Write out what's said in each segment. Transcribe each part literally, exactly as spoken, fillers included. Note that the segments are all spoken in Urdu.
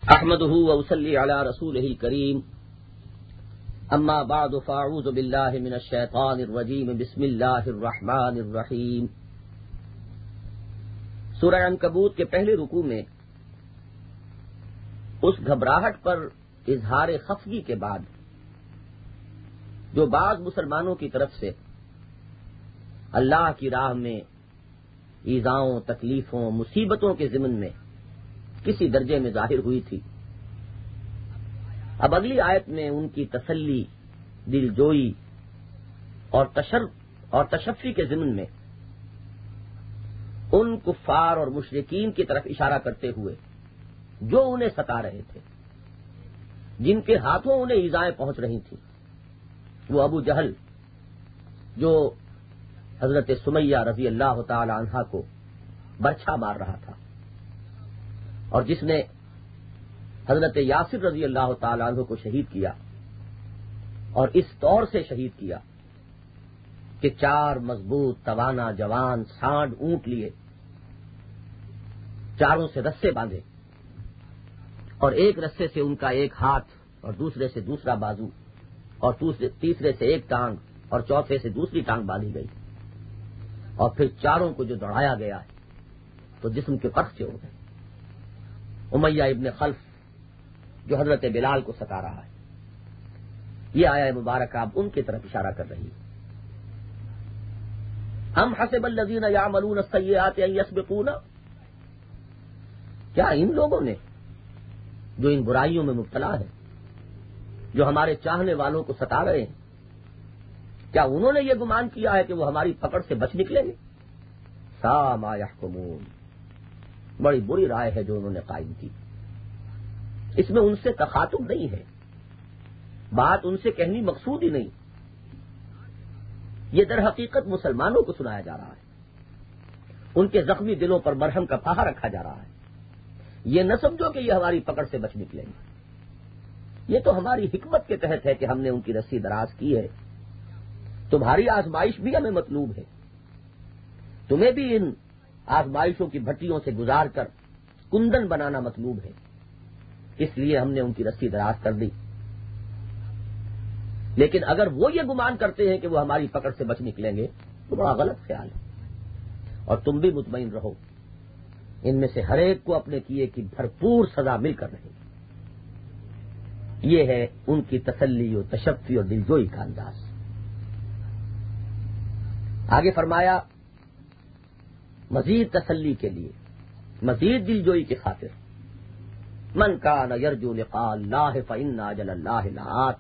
احمدہ واصلی علی رسولہ الکریم اما بعد فاعوذ باللہ من الشیطان الرجیم بسم اللہ الرحمن الرحیم۔ سورہ عنکبوت کے پہلے رکوع میں اس گھبراہٹ پر اظہار خفگی کے بعد جو بعض مسلمانوں کی طرف سے اللہ کی راہ میں ایذاؤں، تکلیفوں، مصیبتوں کے ضمن میں کسی درجے میں ظاہر ہوئی تھی، اب اگلی آیت میں ان کی تسلی، دل جوئی اور تشر اور تشفی کے ضمن میں ان کفار اور مشرکین کی طرف اشارہ کرتے ہوئے جو انہیں ستا رہے تھے، جن کے ہاتھوں انہیں ایذائیں پہنچ رہی تھیں، وہ ابو جہل جو حضرت سمیہ رضی اللہ تعالی عنہا کو برچھا مار رہا تھا اور جس نے حضرت یاسر رضی اللہ تعالی عنہ کو شہید کیا، اور اس طور سے شہید کیا کہ چار مضبوط توانا جوان سانڈ اونٹ لیے، چاروں سے رسے باندھے اور ایک رسے سے ان کا ایک ہاتھ اور دوسرے سے دوسرا بازو اور تیسرے سے ایک ٹانگ اور چوتھے سے دوسری ٹانگ باندھی گئی، اور پھر چاروں کو جو دوڑایا گیا ہے تو جسم کے پرخچے ہو گئے۔ امیہ ابن خلف جو حضرت بلال کو ستا رہا ہے، یہ آیہ مبارکہ اب ان کی طرف اشارہ کر رہی ہے۔ ام حسب الذین یعملون السیئات ان یسبقونا، کیا ان لوگوں نے جو ان برائیوں میں مبتلا ہے، جو ہمارے چاہنے والوں کو ستا رہے ہیں، کیا انہوں نے یہ گمان کیا ہے کہ وہ ہماری پکڑ سے بچ نکلیں گے؟ سا ما یحکمون، بڑی بری رائے ہے جو انہوں نے قائم کی۔ اس میں ان سے تخاطب نہیں ہے، بات ان سے کہنی مقصود ہی نہیں، یہ در حقیقت مسلمانوں کو سنایا جا رہا ہے، ان کے زخمی دلوں پر مرہم کا پہا رکھا جا رہا ہے۔ یہ نہ سمجھو کہ یہ ہماری پکڑ سے بچ نکلیں گے، یہ تو ہماری حکمت کے تحت ہے کہ ہم نے ان کی رسی دراز کی ہے۔ تمہاری آزمائش بھی ہمیں مطلوب ہے، تمہیں بھی ان آزمائشوں کی بھٹیوں سے گزار کر کندن بنانا مطلوب ہے، اس لیے ہم نے ان کی رسی دراز کر دی۔ لیکن اگر وہ یہ گمان کرتے ہیں کہ وہ ہماری پکڑ سے بچ نکلیں گے تو بڑا غلط خیال ہے، اور تم بھی مطمئن رہو، ان میں سے ہر ایک کو اپنے کیے کی بھرپور سزا مل کر رہے گی۔ یہ ہے ان کی تسلی و تشفی اور دلجوئی کا انداز۔ آگے فرمایا مزید تسلی کے لیے، مزید دلجوئی کی خاطر، من کان یرجو لقاء اللہ فإن اجل اللہ لآت،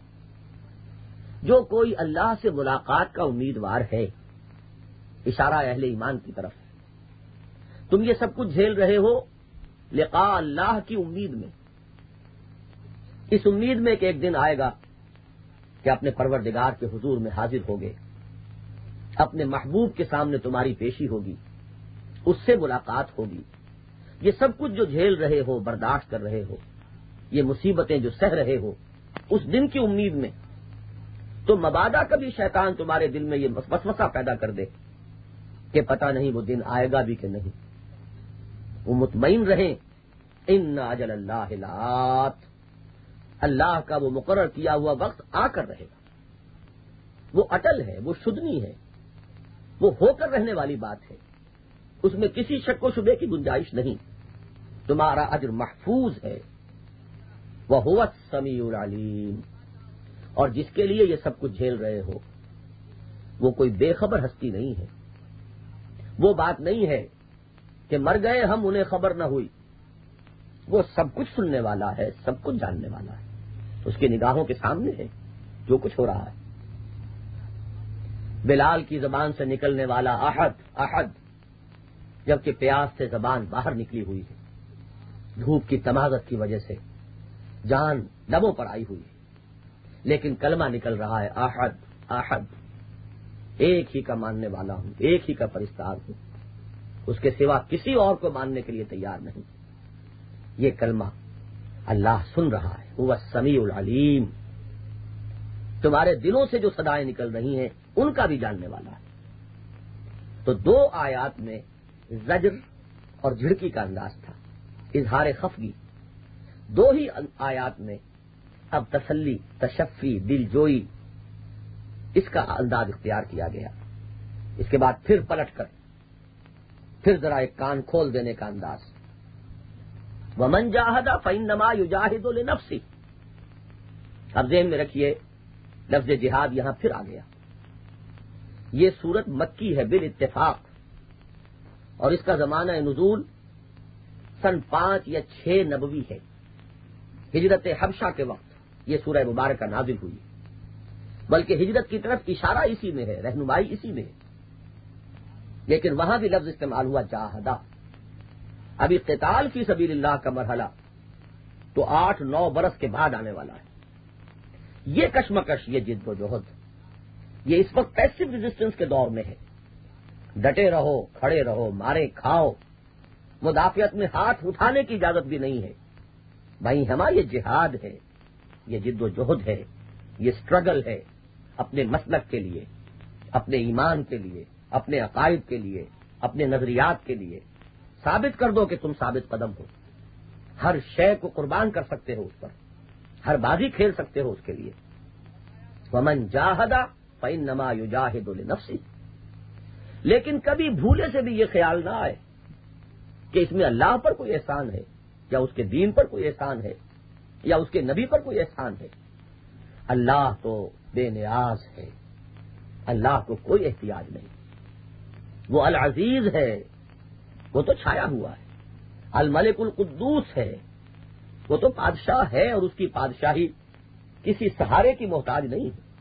جو کوئی اللہ سے ملاقات کا امیدوار ہے، اشارہ اہل ایمان کی طرف، تم یہ سب کچھ جھیل رہے ہو لقاء اللہ کی امید میں، اس امید میں کہ ایک دن آئے گا کہ اپنے پروردگار کے حضور میں حاضر ہوگے، اپنے محبوب کے سامنے تمہاری پیشی ہوگی، اس سے ملاقات ہوگی۔ یہ سب کچھ جو جھیل رہے ہو، برداشت کر رہے ہو، یہ مصیبتیں جو سہ رہے ہو، اس دن کی امید میں، تو مبادا کبھی شیطان تمہارے دل میں یہ وسوسہ پیدا کر دے کہ پتہ نہیں وہ دن آئے گا بھی کہ نہیں، وہ مطمئن رہیں ان اجل اللہ لآت، اللہ کا وہ مقرر کیا ہوا وقت آ کر رہے گا، وہ اٹل ہے، وہ شدنی ہے، وہ ہو کر رہنے والی بات ہے، اس میں کسی شک و شبے کی گنجائش نہیں، تمہارا اجر محفوظ ہے۔ وَهُوَ السَّمِيعُ الْعَلِيمُ، اور جس کے لیے یہ سب کچھ جھیل رہے ہو وہ کوئی بے خبر ہستی نہیں ہے، وہ بات نہیں ہے کہ مر گئے ہم انہیں خبر نہ ہوئی، وہ سب کچھ سننے والا ہے، سب کچھ جاننے والا ہے، اس کی نگاہوں کے سامنے ہے جو کچھ ہو رہا ہے۔ بلال کی زبان سے نکلنے والا احد احد، جبکہ پیاس سے زبان باہر نکلی ہوئی ہے، دھوپ کی تمازت کی وجہ سے جان لبوں پر آئی ہوئی ہے، لیکن کلمہ نکل رہا ہے احد احد، ایک ہی کا ماننے والا ہوں، ایک ہی کا پرستار ہوں، اس کے سوا کسی اور کو ماننے کے لیے تیار نہیں۔ یہ کلمہ اللہ سن رہا ہے، وہ السمیع العلیم، تمہارے دلوں سے جو صدائیں نکل رہی ہیں ان کا بھی جاننے والا ہے۔ تو دو آیات میں زجر اور جھڑکی کا انداز تھا، اظہار خفگی، دو ہی آیات میں اب تسلی، تشفی، دل جوئی اس کا انداز اختیار کیا گیا. اس کے بعد پھر پلٹ کر پھر ذرا ایک کان کھول دینے کا انداز. ومن جاہد فانما یجاہد لنفسہ. اب ذہن میں رکھیے لفظ جہاد یہاں پھر آ گیا. یہ سورت مکی ہے بالاتفاق، اور اس کا زمانہ نزول سن پانچ یا چھ نبوی ہے. ہجرت حبشہ کے وقت یہ سورہ مبارکہ نازل ہوئی، بلکہ ہجرت کی طرف اشارہ اسی میں ہے، رہنمائی اسی میں ہے. لیکن وہاں بھی لفظ استعمال ہوا جاہدہ. ابھی قتال فی سبیل اللہ کا مرحلہ تو آٹھ نو برس کے بعد آنے والا ہے. یہ کشمکش، یہ جد و جہد، یہ اس وقت پیسو ریزسٹنس کے دور میں ہے. ڈٹے رہو، کھڑے رہو، مارے کھاؤ، مدافعت میں ہاتھ اٹھانے کی اجازت بھی نہیں ہے. بھائی ہمارا یہ جہاد ہے، یہ جد و جہد ہے، یہ سٹرگل ہے اپنے مسلک کے لیے، اپنے ایمان کے لیے، اپنے عقائد کے لیے، اپنے نظریات کے لیے. ثابت کر دو کہ تم ثابت قدم ہو. ہر شے کو قربان کر سکتے ہو، اس پر ہر بازی کھیل سکتے ہو اس کے لیے. ومن جاہد فانما یجاہد لنفسہ. لیکن کبھی بھولے سے بھی یہ خیال نہ آئے کہ اس میں اللہ پر کوئی احسان ہے، یا اس کے دین پر کوئی احسان ہے، یا اس کے نبی پر کوئی احسان ہے. اللہ تو بے نیاز ہے، اللہ کو کوئی احتیاج نہیں. وہ العزیز ہے، وہ تو چھایا ہوا ہے. الملک القدوس ہے، وہ تو بادشاہ ہے، اور اس کی بادشاہی کسی سہارے کی محتاج نہیں ہے.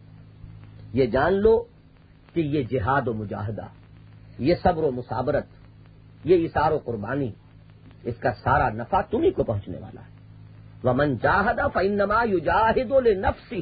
یہ جان لو کہ یہ جہاد و مجاہدہ، یہ صبر و مصابرت، یہ اثار و قربانی، اس کا سارا نفع تمہیں کو پہنچنے والا ہے. ومن جاہد فانما یجاہد لنفسہ.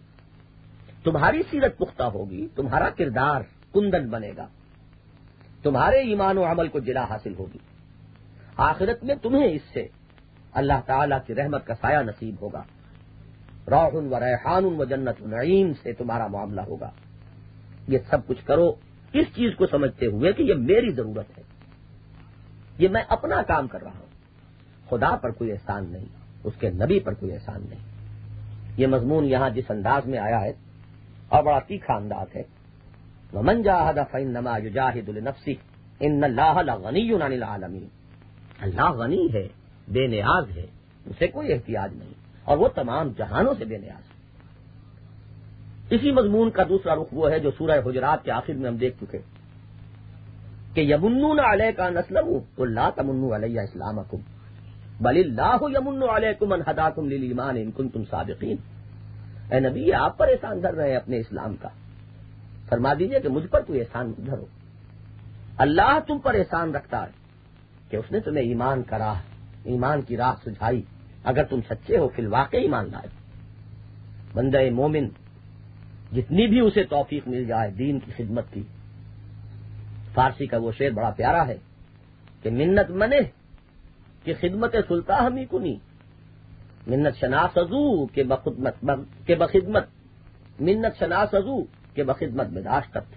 تمہاری سیرت پختہ ہوگی، تمہارا کردار کندن بنے گا، تمہارے ایمان و عمل کو جلا حاصل ہوگی. آخرت میں تمہیں اس سے اللہ تعالی کی رحمت کا سایہ نصیب ہوگا. روح و ریحان و جنت نعیم سے تمہارا معاملہ ہوگا. یہ سب کچھ کرو اس چیز کو سمجھتے ہوئے کہ یہ میری ضرورت ہے، یہ میں اپنا کام کر رہا ہوں. خدا پر کوئی احسان نہیں، اس کے نبی پر کوئی احسان نہیں. یہ مضمون یہاں جس انداز میں آیا ہے اور بڑا تیکھا انداز ہے. ومن جاہد فانما یجاہد لنفسہ ان اللہ لغنی عن العالمین. اللہ غنی ہے، بے نیاز ہے، اسے کوئی احتیاج نہیں، اور وہ تمام جہانوں سے بے نیاز ہے. اسی مضمون کا دوسرا رخ وہ ہے جو سورہ حجرات کے آخر میں ہم دیکھ چکے کہ یمنون علیک ان اسلموا قل لا تمنوا علی اسلامکم بل اللہ یمن علیکم ان ہداکم للایمان ان کنتم صادقین. اے نبی یہ آپ پر احسان دھر رہے ہیں اپنے اسلام کا، فرما دیجئے کہ مجھ پر کوئی احسان مت دھرو. اللہ تم پر احسان رکھتا ہے کہ اس نے تمہیں ایمان کا راہ، ایمان کی راہ سجھائی. اگر تم سچے ہو فی الواقع ایمان لائے. بندہ مومن جتنی بھی اسے توفیق مل جائے دین کی خدمت کی، فارسی کا وہ شعر بڑا پیارا ہے کہ منت منے کہ خدمت سلطان ہمی کنی، منت شناس ازو کہ بخدمت کہ بخدمت منت شناس ازو کہ بخدمت بداشتت.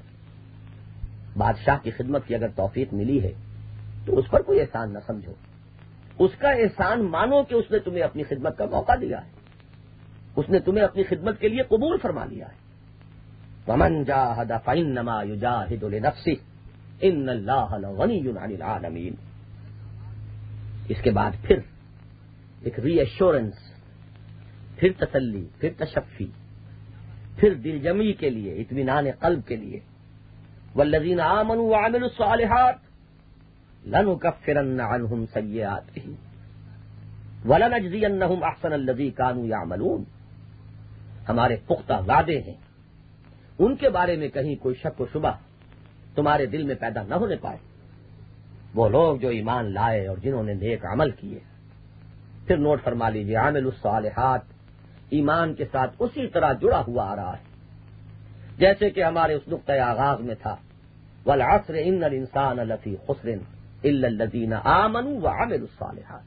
بادشاہ کی خدمت کی اگر توفیق ملی ہے تو اس پر کوئی احسان نہ سمجھو، اس کا احسان مانو کہ اس نے تمہیں اپنی خدمت کا موقع دیا ہے، اس نے تمہیں اپنی خدمت کے لیے قبول فرما لیا ہے. ومن جاہد فانما یجاہد لنفسہ ان اللہ لغنی عن العالمین. اس کے بعد پھر ایک ری ایشورنس، پھر تسلی، پھر تشفی، پھر دل جمی کے لیے، اطمینان قلب کے لیے. والذین آمنوا وعملوا الصالحات لنکفرن عنہم سیئاتہم ولنجزینہم احسن الذی کانوا یعملون. ہمارے پختہ وعدے ہیں، ان کے بارے میں کہیں کوئی شک و شبہ تمہارے دل میں پیدا نہ ہونے پائے. وہ لوگ جو ایمان لائے اور جنہوں نے نیک عمل کیے. پھر نوٹ فرما لیجیے عامل الصالحات ایمان کے ساتھ اسی طرح جڑا ہوا آ رہا ہے جیسے کہ ہمارے اس نقطۂ آغاز میں تھا والعصر ان الانسان لفی خسر الا الذین آمنوا وعملوا الصالحات.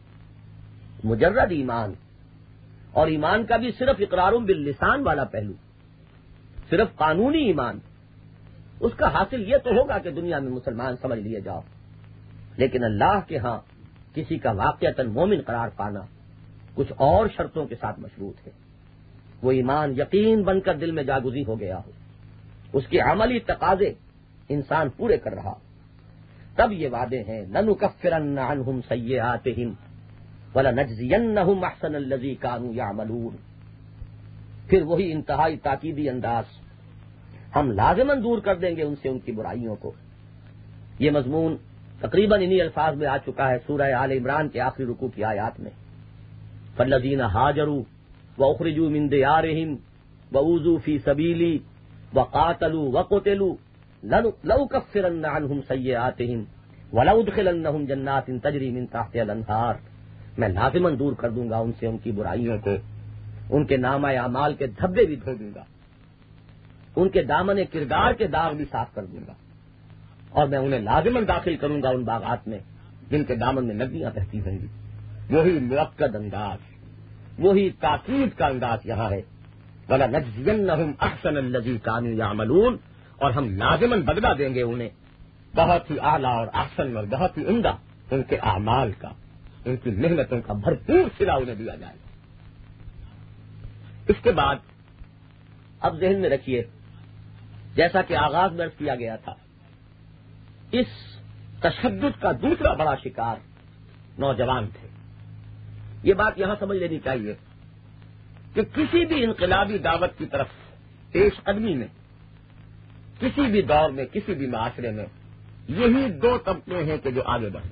مجرد ایمان، اور ایمان کا بھی صرف اقرار باللسان والا پہلو، صرف قانونی ایمان، اس کا حاصل یہ تو ہوگا کہ دنیا میں مسلمان سمجھ لیے جاؤ، لیکن اللہ کے ہاں کسی کا واقعتاً مومن قرار پانا کچھ اور شرطوں کے ساتھ مشروط ہے. وہ ایمان یقین بن کر دل میں جاگزی ہو گیا ہو, اس کے عملی تقاضے انسان پورے کر رہا, تب یہ وعدے ہیں لَنُكَفِّرَنَّ عَنْهُمْ سَيِّئَاتِهِمْ وَلَنَجْزِيَنَّهُمْ أَحْسَنَ الَّذِي كَانُوا يَعْمَلُونَ. پھر وہی انتہائی تاکیدی انداز, ہم لازماً دور کر دیں گے ان سے ان کی برائیوں کو. یہ مضمون تقریباً انہی الفاظ میں آ چکا ہے سورہ آل عمران کے آخری رکوع کی آیات میں. فَالَّذِينَ هَاجَرُوا وَأُخْرِجُوا مِن دِيَارِهِمْ وَأُوذُوا فِي سَبِيلِي وَقَاتَلُوا وَقُتِلُوا لَأُكَفِّرَنَّ عَنْهُمْ سَيِّئَاتِهِمْ وَلَأُدْخِلَنَّهُمْ جَنَّاتٍ تَجْرِي مِن تَحْتِهَا الْأَنْهَارُ. میں لازماً دور کر دوں گا ان سے ان کی برائیوں کو, ان کے نامہ اعمال کے دھبے بھی دھو دوں گا, ان کے دامن کردار کے داغ بھی صاف کر دوں گا, اور میں انہیں لازماً داخل کروں گا ان باغات میں جن کے دامن میں ندیاں بہتی ہوں گی. وہی مؤکد انداز, وہی تاکید کا انداز یہاں ہے. وَلَنَجْزِيَنَّهُمْ أَحْسَنَ الَّذِي كَانُوا يَعْمَلُونَ. اور ہم لازماً بدلہ دیں گے انہیں بہت ہی اعلیٰ اور احسن اور بہت ہی عمدہ ان کے اعمال کا, ان کی محنتوں کا بھرپور صلہ انہیں دیا جائے گا. اس کے بعد اب ذہن میں رکھیے, جیسا کہ آغاز میں عرض کیا گیا تھا, اس تشدد کا دوسرا بڑا شکار نوجوان تھے. یہ بات یہاں سمجھ لینی چاہیے کہ کسی بھی انقلابی دعوت کی طرف پیش قدمی میں, کسی بھی دور میں, کسی بھی معاشرے میں یہی دو طبقے ہیں کہ جو آگے بڑھیں.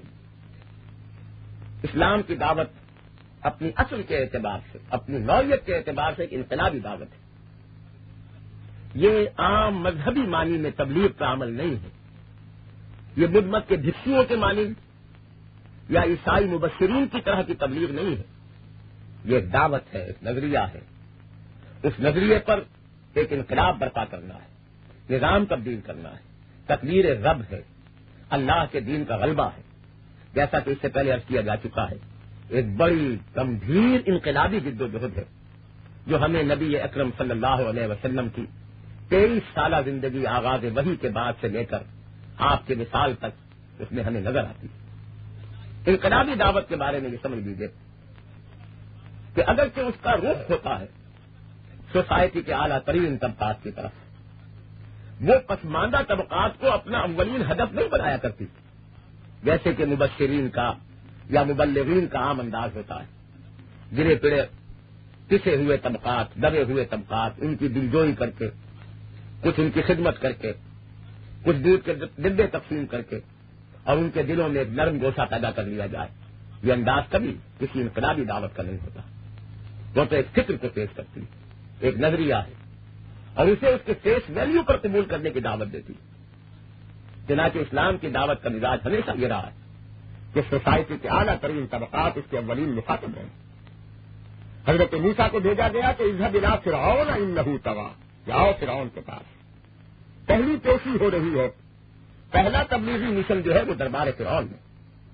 اسلام کی دعوت اپنی اصل کے اعتبار سے, اپنی نوعیت کے اعتبار سے ایک انقلابی دعوت ہے. یہ عام مذہبی معنی میں تبلیغ کا عمل نہیں ہے. یہ بدھ مت کے بھکشوؤں کے معنی یا عیسائی مبشرین کی طرح کی تبلیغ نہیں ہے. یہ ایک دعوت ہے, ایک نظریہ ہے. اس نظریے پر ایک انقلاب برپا کرنا ہے, نظام تبدیل کرنا ہے, تقدیر رب ہے, اللہ کے دین کا غلبہ ہے. جیسا کہ اس سے پہلے عرض کیا جا چکا ہے, ایک بڑی گمبھیر انقلابی جد و جہد ہے جو ہمیں نبی اکرم صلی اللہ علیہ وسلم کی تیئیس سالہ زندگی آغاز وحی کے بعد سے لے کر آپ کے وصال تک اس میں ہمیں نظر آتی. انقلابی دعوت کے بارے میں یہ سمجھ لیجیے کہ اگرچہ اس کا رخ ہوتا ہے سوسائٹی کے اعلیٰ ترین طبقات کی طرف, وہ پسماندہ طبقات کو اپنا اولین ہدف نہیں بنایا کرتی جیسے کہ مبشرین کا یا مبلغین کا عام انداز ہوتا ہے. گرے پڑے پسے ہوئے طبقات, دبے ہوئے طبقات, ان کی دلجوئی کر کے, کچھ ان کی خدمت کر کے, کچھ دودھ کے ڈبے تقسیم کر کے, اور ان کے دلوں میں ایک نرم گوشہ پیدا کر لیا جائے. یہ انداز کبھی کسی انقلابی دعوت کا نہیں ہوتا. وہ تو ایک فکر کو پیش کرتی ہے, ایک نظریہ ہے, اور اسے اس کے فیس ویلیو پر قبول کرنے کی دعوت دیتی ہے. چنانچہ اسلام کی دعوت کا مزاج ہمیشہ یہ رہا ہے کہ سوسائٹی کے اعلیٰ ترین طبقات اس کے اولین مخاطب ہیں. حضرت موسیٰ کو بھیجا گیا کہ اذهب الى فرعون انه طغى, جاؤ فرعون کے پاس. پہلی پیشی ہو رہی ہے, پہلا تبلیغی مشن جو ہے وہ دربار فرعون میں.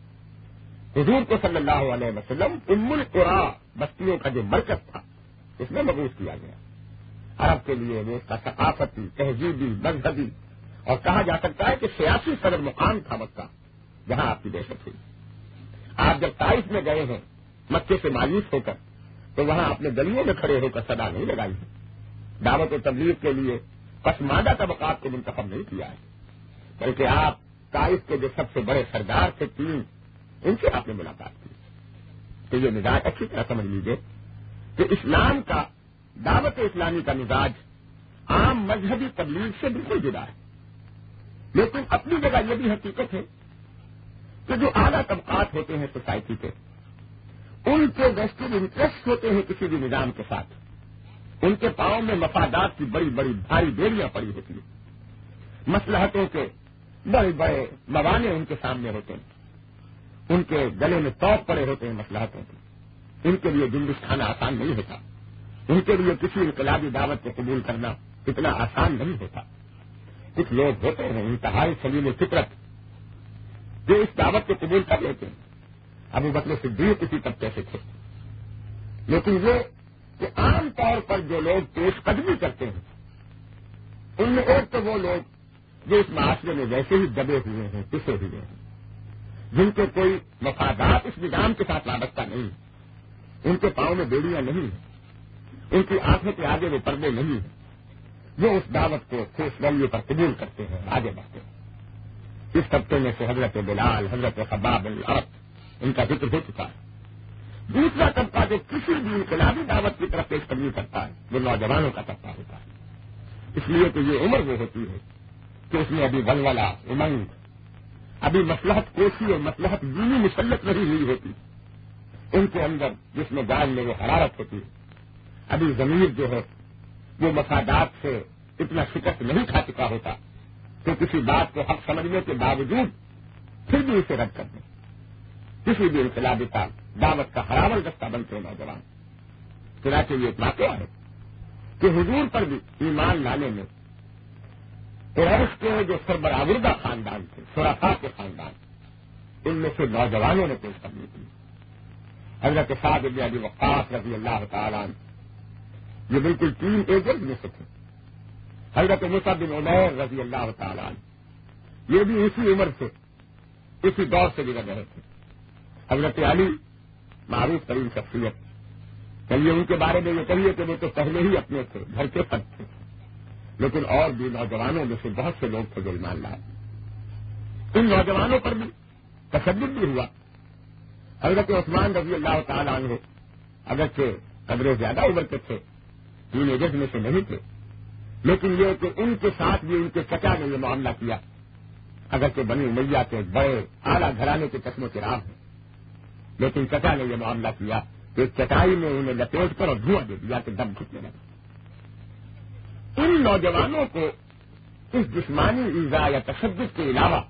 حضور کو صلی اللہ علیہ وسلم ام القری بستیوں کا جو مرکز تھا اس میں مبعوث کیا گیا. عرب کے لیے وہ اس کا ثقافتی, تہذیبی, مذہبی اور کہا جا سکتا ہے کہ سیاسی صدر مقام تھا مکہ, جہاں آپ کی دہشت ہوئی. آپ جب طائف میں گئے ہیں مکے سے مایوس ہو کر, تو وہاں اپنے گلیوں میں کھڑے ہو کر صدا نہیں لگائی ہے. دعوت و تبلیغ کے لیے پسماندہ طبقات کو منتخب نہیں کیا ہے, بلکہ آپ طائف کے جو سب سے بڑے سردار تھے تین, ان سے آپ نے ملاقات کی. تو یہ مزاج اچھی طرح سمجھ لیجیے کہ اسلام کا, دعوت اسلامی کا مزاج عام مذہبی تبلیغ سے بالکل جدا ہے. لیکن اپنی جگہ یہ بھی حقیقت ہے کہ جو اعلیٰ طبقات ہوتے ہیں سوسائٹی کے, ان کے ویسٹڈ انٹرسٹ ہوتے ہیں کسی بھی نظام کے ساتھ. ان کے پاؤں میں مفادات کی بڑی بڑی بھاری بیڑیاں پڑی ہوتی ہیں, مصلحتوں کے بڑے بڑے موانع ان کے سامنے ہوتے ہیں, ان کے گلے میں توق پڑے ہوتے ہیں مصلحتوں کے. ان کے لیے جنبش کھانا آسان نہیں ہوتا, ان کے لیے کسی انقلابی دعوت کو قبول کرنا اتنا آسان نہیں ہوتا. کچھ لوگ ہوتے ہیں انتہائی سلیم فطرت جو اس دعوت کو قبول کر لیتے ہیں. ابو بکر صدیق اسی طبقے سے تھے. لیکن یہ کہ عام طور پر جو لوگ پیش قدمی کرتے ہیں ان میں ایک تو وہ لوگ جو اس معاشرے میں ویسے ہی دبے ہوئے ہیں, پسے ہوئے ہیں, جن کے کوئی مفادات اس نظام کے ساتھ وابستہ نہیں, ان کے پاؤں میں بیڑیاں نہیں ہیں، ان کی آنکھوں کے آگے وہ پردے نہیں ہیں، وہ اس دعوت کو ٹھوس رویے پر قبول کرتے ہیں، آگے بڑھتے ہیں۔ اس طبقے میں سے حضرت بلال، حضرت خباب بن الارت، ان کا ذکر ہو چکا ہے۔ دوسرا طبقہ جو کسی بھی انقلابی دعوت کی طرف پیش قدمی کرتا ہے وہ نوجوانوں کا طبقہ ہوتا ہے، اس لیے کہ یہ عمر وہ ہوتی ہے کہ اس میں ابھی ولولہ، امنگ، ابھی مصلحت کوشی اور مصلحت دینی مسلط نہیں ہوئی ہوتی، ان کے اندر جس میں جان میں وہ حرارت ہوتی ہے، ابھی ضمیر جو ہے وہ مفادات سے اتنا شکست نہیں کھا چکا ہوتا تو کسی بات کو حق سمجھنے کے باوجود پھر بھی اسے رد کر دیں، کسی بھی انقلابی کا دعوت کا ہراول دستہ بنتے ہیں نوجوان۔ چنانچہ یہ ایک واقعہ ہے کہ حضور پر بھی ایمان لانے میں قریش کے جو سربراہوردہ خاندان تھے، شرفاء کے خاندان، ان میں سے نوجوانوں نے پیش قدمی کی۔ حضرت سعد بن ابی وقاص رضی اللہ تعالیٰ عنہ یہ بالکل تین ایجنٹ میں سے تھے۔ حضرت مصعب بن عمیر رضی اللہ تعالیٰ عنہ یہ بھی اسی عمر سے، اسی دور سے گزر رہے تھے۔ حضرت علی معروف ترین شخصیت، چلیے ان کے بارے میں یہ کہیے کہ وہ تو پہلے ہی اپنے تھے، گھر کے پد تھے، لیکن اور بھی نوجوانوں میں سے بہت سے لوگ تھے جو ایمان لائے۔ ان نوجوانوں پر بھی تشدد بھی ہوا۔ حضرت عثمان رضی اللہ تعالیٰ عنہ اگرچہ قدرے زیادہ عمر کے تھے، تین ایجنٹ میں سے نہیں تھے، لیکن یہ کہ ان کے ساتھ بھی ان کے چچا نے یہ معاملہ کیا، اگرچہ بنی امیہ کے بڑے اعلیٰ گھرانے کے چشم و چراغ ہیں، لیکن چچا نے یہ معاملہ کیا کہ چٹائی میں انہیں لپیٹ کر اور دھواں دے دیا کہ دم گھٹنے لگا۔ ان نوجوانوں کو اس جسمانی ایذا یا تشدد کے علاوہ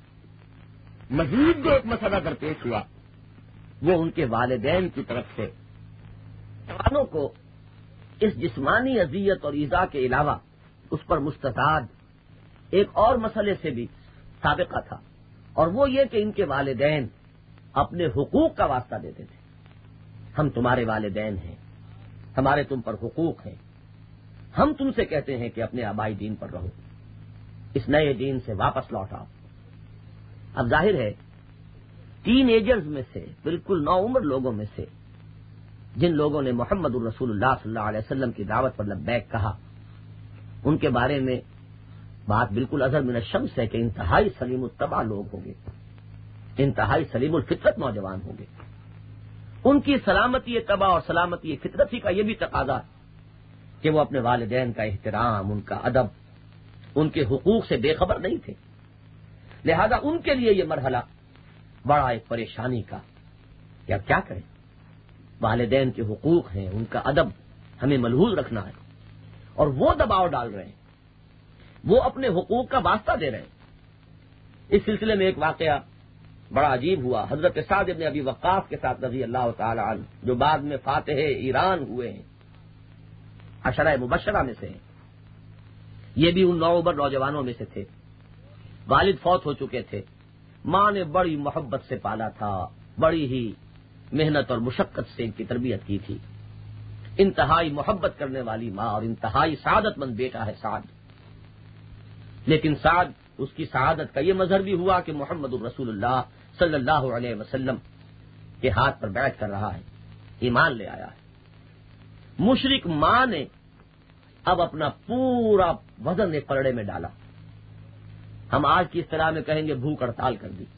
مزید جو ایک مسئلہ درپیش ہوا وہ ان کے والدین کی طرف سے نوجوانوں کو اس جسمانی اذیت اور ایذا کے علاوہ اس پر مستعد ایک اور مسئلے سے بھی سابقہ تھا، اور وہ یہ کہ ان کے والدین اپنے حقوق کا واسطہ دیتے تھے۔ ہم تمہارے والدین ہیں، ہمارے تم پر حقوق ہیں، ہم تم سے کہتے ہیں کہ اپنے آبائی دین پر رہو، اس نئے دین سے واپس لوٹ آؤ۔ اب ظاہر ہے ٹین ایجرز میں سے، بالکل نو عمر لوگوں میں سے جن لوگوں نے محمد الرسول اللہ صلی اللہ علیہ وسلم کی دعوت پر لبیک کہا، ان کے بارے میں بات بالکل اظہر من الشمس ہے کہ انتہائی سلیم الطبع لوگ ہوں گے، انتہائی سلیم الفطرت نوجوان ہوں گے۔ ان کی سلامتی طبع اور سلامتی فطرت ہی کا یہ بھی تقاضا ہے کہ وہ اپنے والدین کا احترام، ان کا ادب، ان کے حقوق سے بے خبر نہیں تھے، لہذا ان کے لیے یہ مرحلہ بڑا ایک پریشانی کا کہ اب کیا کریں، والدین کے حقوق ہیں، ان کا ادب ہمیں ملحوظ رکھنا ہے، اور وہ دباؤ ڈال رہے ہیں، وہ اپنے حقوق کا واسطہ دے رہے ہیں۔ اس سلسلے میں ایک واقعہ بڑا عجیب ہوا، حضرت سعد بن ابی وقاص کے ساتھ رضی اللہ تعالی عنہ، جو بعد میں فاتح ایران ہوئے ہیں، عشرہ مبشرہ میں سے ہیں، یہ بھی ان نو عمر نوجوانوں میں سے تھے۔ والد فوت ہو چکے تھے، ماں نے بڑی محبت سے پالا تھا، بڑی ہی محنت اور مشقت سے ان کی تربیت کی تھی، انتہائی محبت کرنے والی ماں اور انتہائی سعادت مند بیٹا ہے سعد۔ لیکن سعد، اس کی سعادت کا یہ مظہر بھی ہوا کہ محمد الرسول اللہ صلی اللہ علیہ وسلم کے ہاتھ پر بیعت کر رہا ہے، ایمان لے آیا ہے۔ مشرک ماں نے اب اپنا پورا وزن ایک پلڑے میں ڈالا، ہم آج کی اصطلاح میں کہیں گے بھوک ہڑتال کر دی۔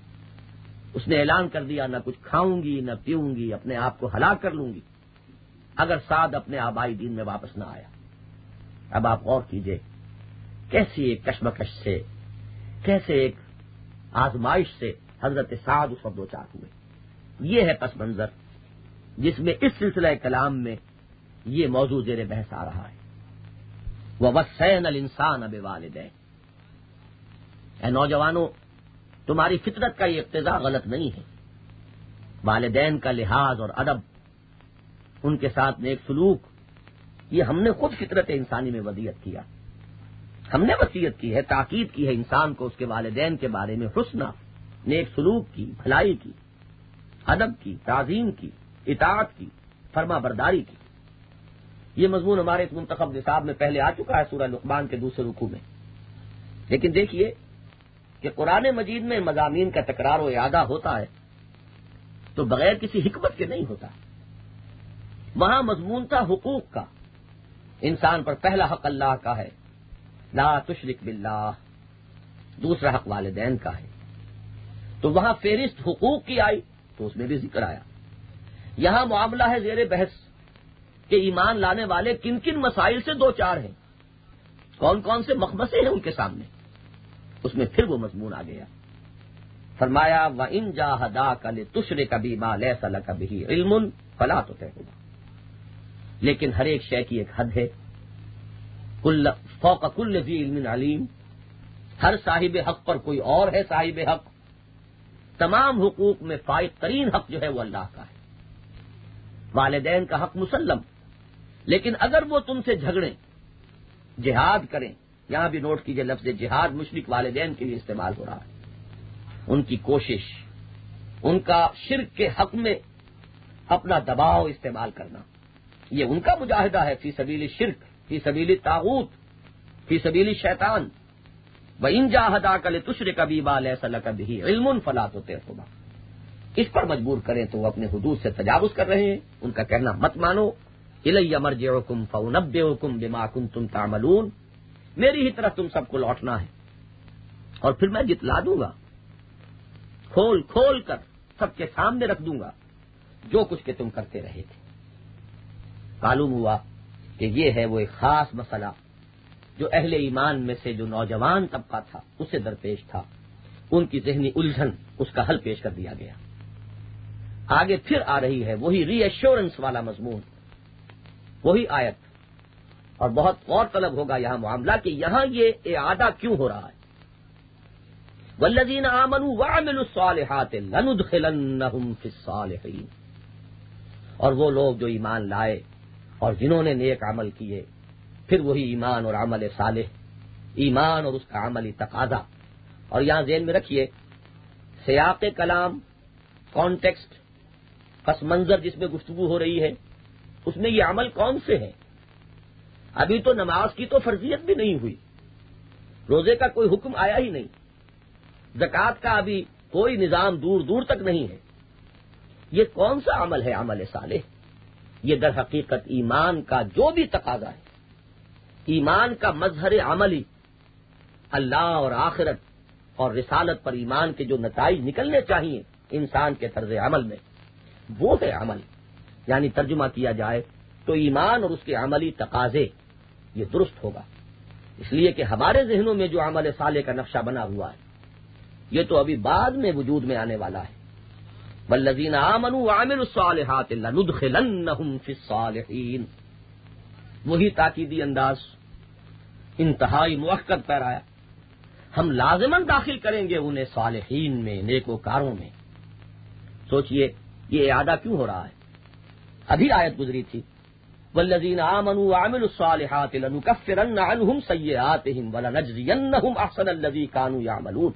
اس نے اعلان کر دیا نہ کچھ کھاؤں گی نہ پیوں گی، اپنے آپ کو ہلاک کر لوں گی اگر سعد اپنے آبائی دین میں واپس نہ آیا۔ اب آپ غور کیجئے کیسی ایک کشمکش سے، کیسے ایک آزمائش سے حضرت سعد اس وقت دوچار ہوئے۔ یہ ہے پس منظر جس میں اس سلسلہ کلام میں یہ موضوع زیر بحث آ رہا ہے۔ وَوَصَّيْنَا الْإِنسَانَ بِوَالِدَيْهِ، اے نوجوانوں، تمہاری فطرت کا یہ اقتضا غلط نہیں ہے، والدین کا لحاظ اور ادب، ان کے ساتھ نیک سلوک، یہ ہم نے خود فطرت انسانی میں وصیت کیا، ہم نے وصیت کی ہے، تاکید کی ہے انسان کو اس کے والدین کے بارے میں حسنہ، نیک سلوک کی، بھلائی کی، ادب کی، تعظیم کی، اطاعت کی، فرما برداری کی۔ یہ مضمون ہمارے اس منتخب نصاب میں پہلے آ چکا ہے سورہ لقمان کے دوسرے رکوع میں، لیکن دیکھیے کہ قرآن مجید میں مضامین کا تکرار و اعادہ ہوتا ہے تو بغیر کسی حکمت کے نہیں ہوتا، وہاں مضمون تھا حقوق کا، انسان پر پہلا حق اللہ کا ہے، لا تشرک باللہ، دوسرا حق والدین کا ہے، تو وہاں فہرست حقوق کی آئی تو اس میں بھی ذکر آیا۔ یہاں معاملہ ہے زیر بحث کہ ایمان لانے والے کن کن مسائل سے دو چار ہیں، کون کون سے مخمصے ہیں ان کے سامنے، اس میں پھر وہ مضمون آ گیا۔ فرمایا وَإِن جَاهَدَاكَ لِتُشْرِكَ بِي مَا لَيْسَ لَكَ بِهِ عِلْمٌ فَلَا تُطِعْهُمَا، لیکن ہر ایک شے کی ایک حد ہے، کل فوق کل ذی علم علیم، ہر صاحب حق پر کوئی اور ہے صاحب حق، تمام حقوق میں فائق ترین حق جو ہے وہ اللہ کا ہے۔ والدین کا حق مسلم، لیکن اگر وہ تم سے جھگڑیں، جہاد کریں، یہاں بھی نوٹ کیجئے لفظ جہاد مشرک والدین کے لیے استعمال ہو رہا ہے، ان کی کوشش، ان کا شرک کے حق میں اپنا دباؤ استعمال کرنا، یہ ان کا مجاہدہ ہے فی سبیل شرک، فی سبیل طاغوت، فی سبیل شیطان۔ وَإِن جَاهَدَاكَ لِتُشْرِكَ بِي مَا لَيْسَ لَكَ بِهِ عِلْمٌ فَلَا تُطِعْهُمَا، اس پر مجبور کریں تو وہ اپنے حدود سے تجاوز کر رہے ہیں، ان کا کہنا مت مانو۔ إِلَيَّ مَرْجِعُكُمْ فَأُنَبِّئُكُم بِمَا كُنتُمْ تَعْمَلُونَ، میری ہی طرف تم سب کو لوٹنا ہے اور پھر میں جتلا دوں گا، کھول کھول کر سب کے سامنے رکھ دوں گا جو کچھ کہ تم کرتے رہے تھے۔ معلوم ہوا کہ یہ ہے وہ ایک خاص مسئلہ جو اہل ایمان میں سے جو نوجوان طبقہ تھا اسے درپیش تھا، ان کی ذہنی الجھن، اس کا حل پیش کر دیا گیا۔ آگے پھر آ رہی ہے وہی ری ایشورنس والا مضمون، وہی آیت، اور بہت غور طلب ہوگا یہاں معاملہ کہ یہاں یہ اعادہ کیوں ہو رہا ہے۔ والذین آمنوا وعملوا الصالحات لندخلنہم فی الصالحین، اور وہ لوگ جو ایمان لائے اور جنہوں نے نیک عمل کیے، پھر وہی ایمان اور عمل صالح، ایمان اور اس کا عملی تقاضا۔ اور یہاں ذہن میں رکھیے سیاق کلام، کانٹیکسٹ، پس منظر جس میں گفتگو ہو رہی ہے، اس میں یہ عمل کون سے ہیں؟ ابھی تو نماز کی تو فرضیت بھی نہیں ہوئی، روزے کا کوئی حکم آیا ہی نہیں، زکوٰۃ کا ابھی کوئی نظام دور دور تک نہیں ہے۔ یہ کون سا عمل ہے عمل صالح؟ یہ در حقیقت ایمان کا جو بھی تقاضا ہے، ایمان کا مظہر عملی، اللہ اور آخرت اور رسالت پر ایمان کے جو نتائج نکلنے چاہیے انسان کے طرز عمل میں، وہ ہے عمل۔ یعنی ترجمہ کیا جائے تو ایمان اور اس کے عملی تقاضے یہ درست ہوگا، اس لیے کہ ہمارے ذہنوں میں جو عمل صالح کا نقشہ بنا ہوا ہے یہ تو ابھی بعد میں وجود میں آنے والا ہے۔ والذین آمنوا وعملوا الصالحات لندخلنہم فی الصالحین، وہی تاکیدی انداز، انتہائی مؤکد پیرایا، ہم لازماً داخل کریں گے انہیں صالحین میں، نیکوکاروں میں۔ سوچئے یہ اعادہ کیوں ہو رہا ہے؟ ابھی آیت گزری تھی والذین آمنوا وعملوا الصالحات لنکفرن عنہم سیئاتہم ولنجزینہم احسن الذی کانوا یعملون۔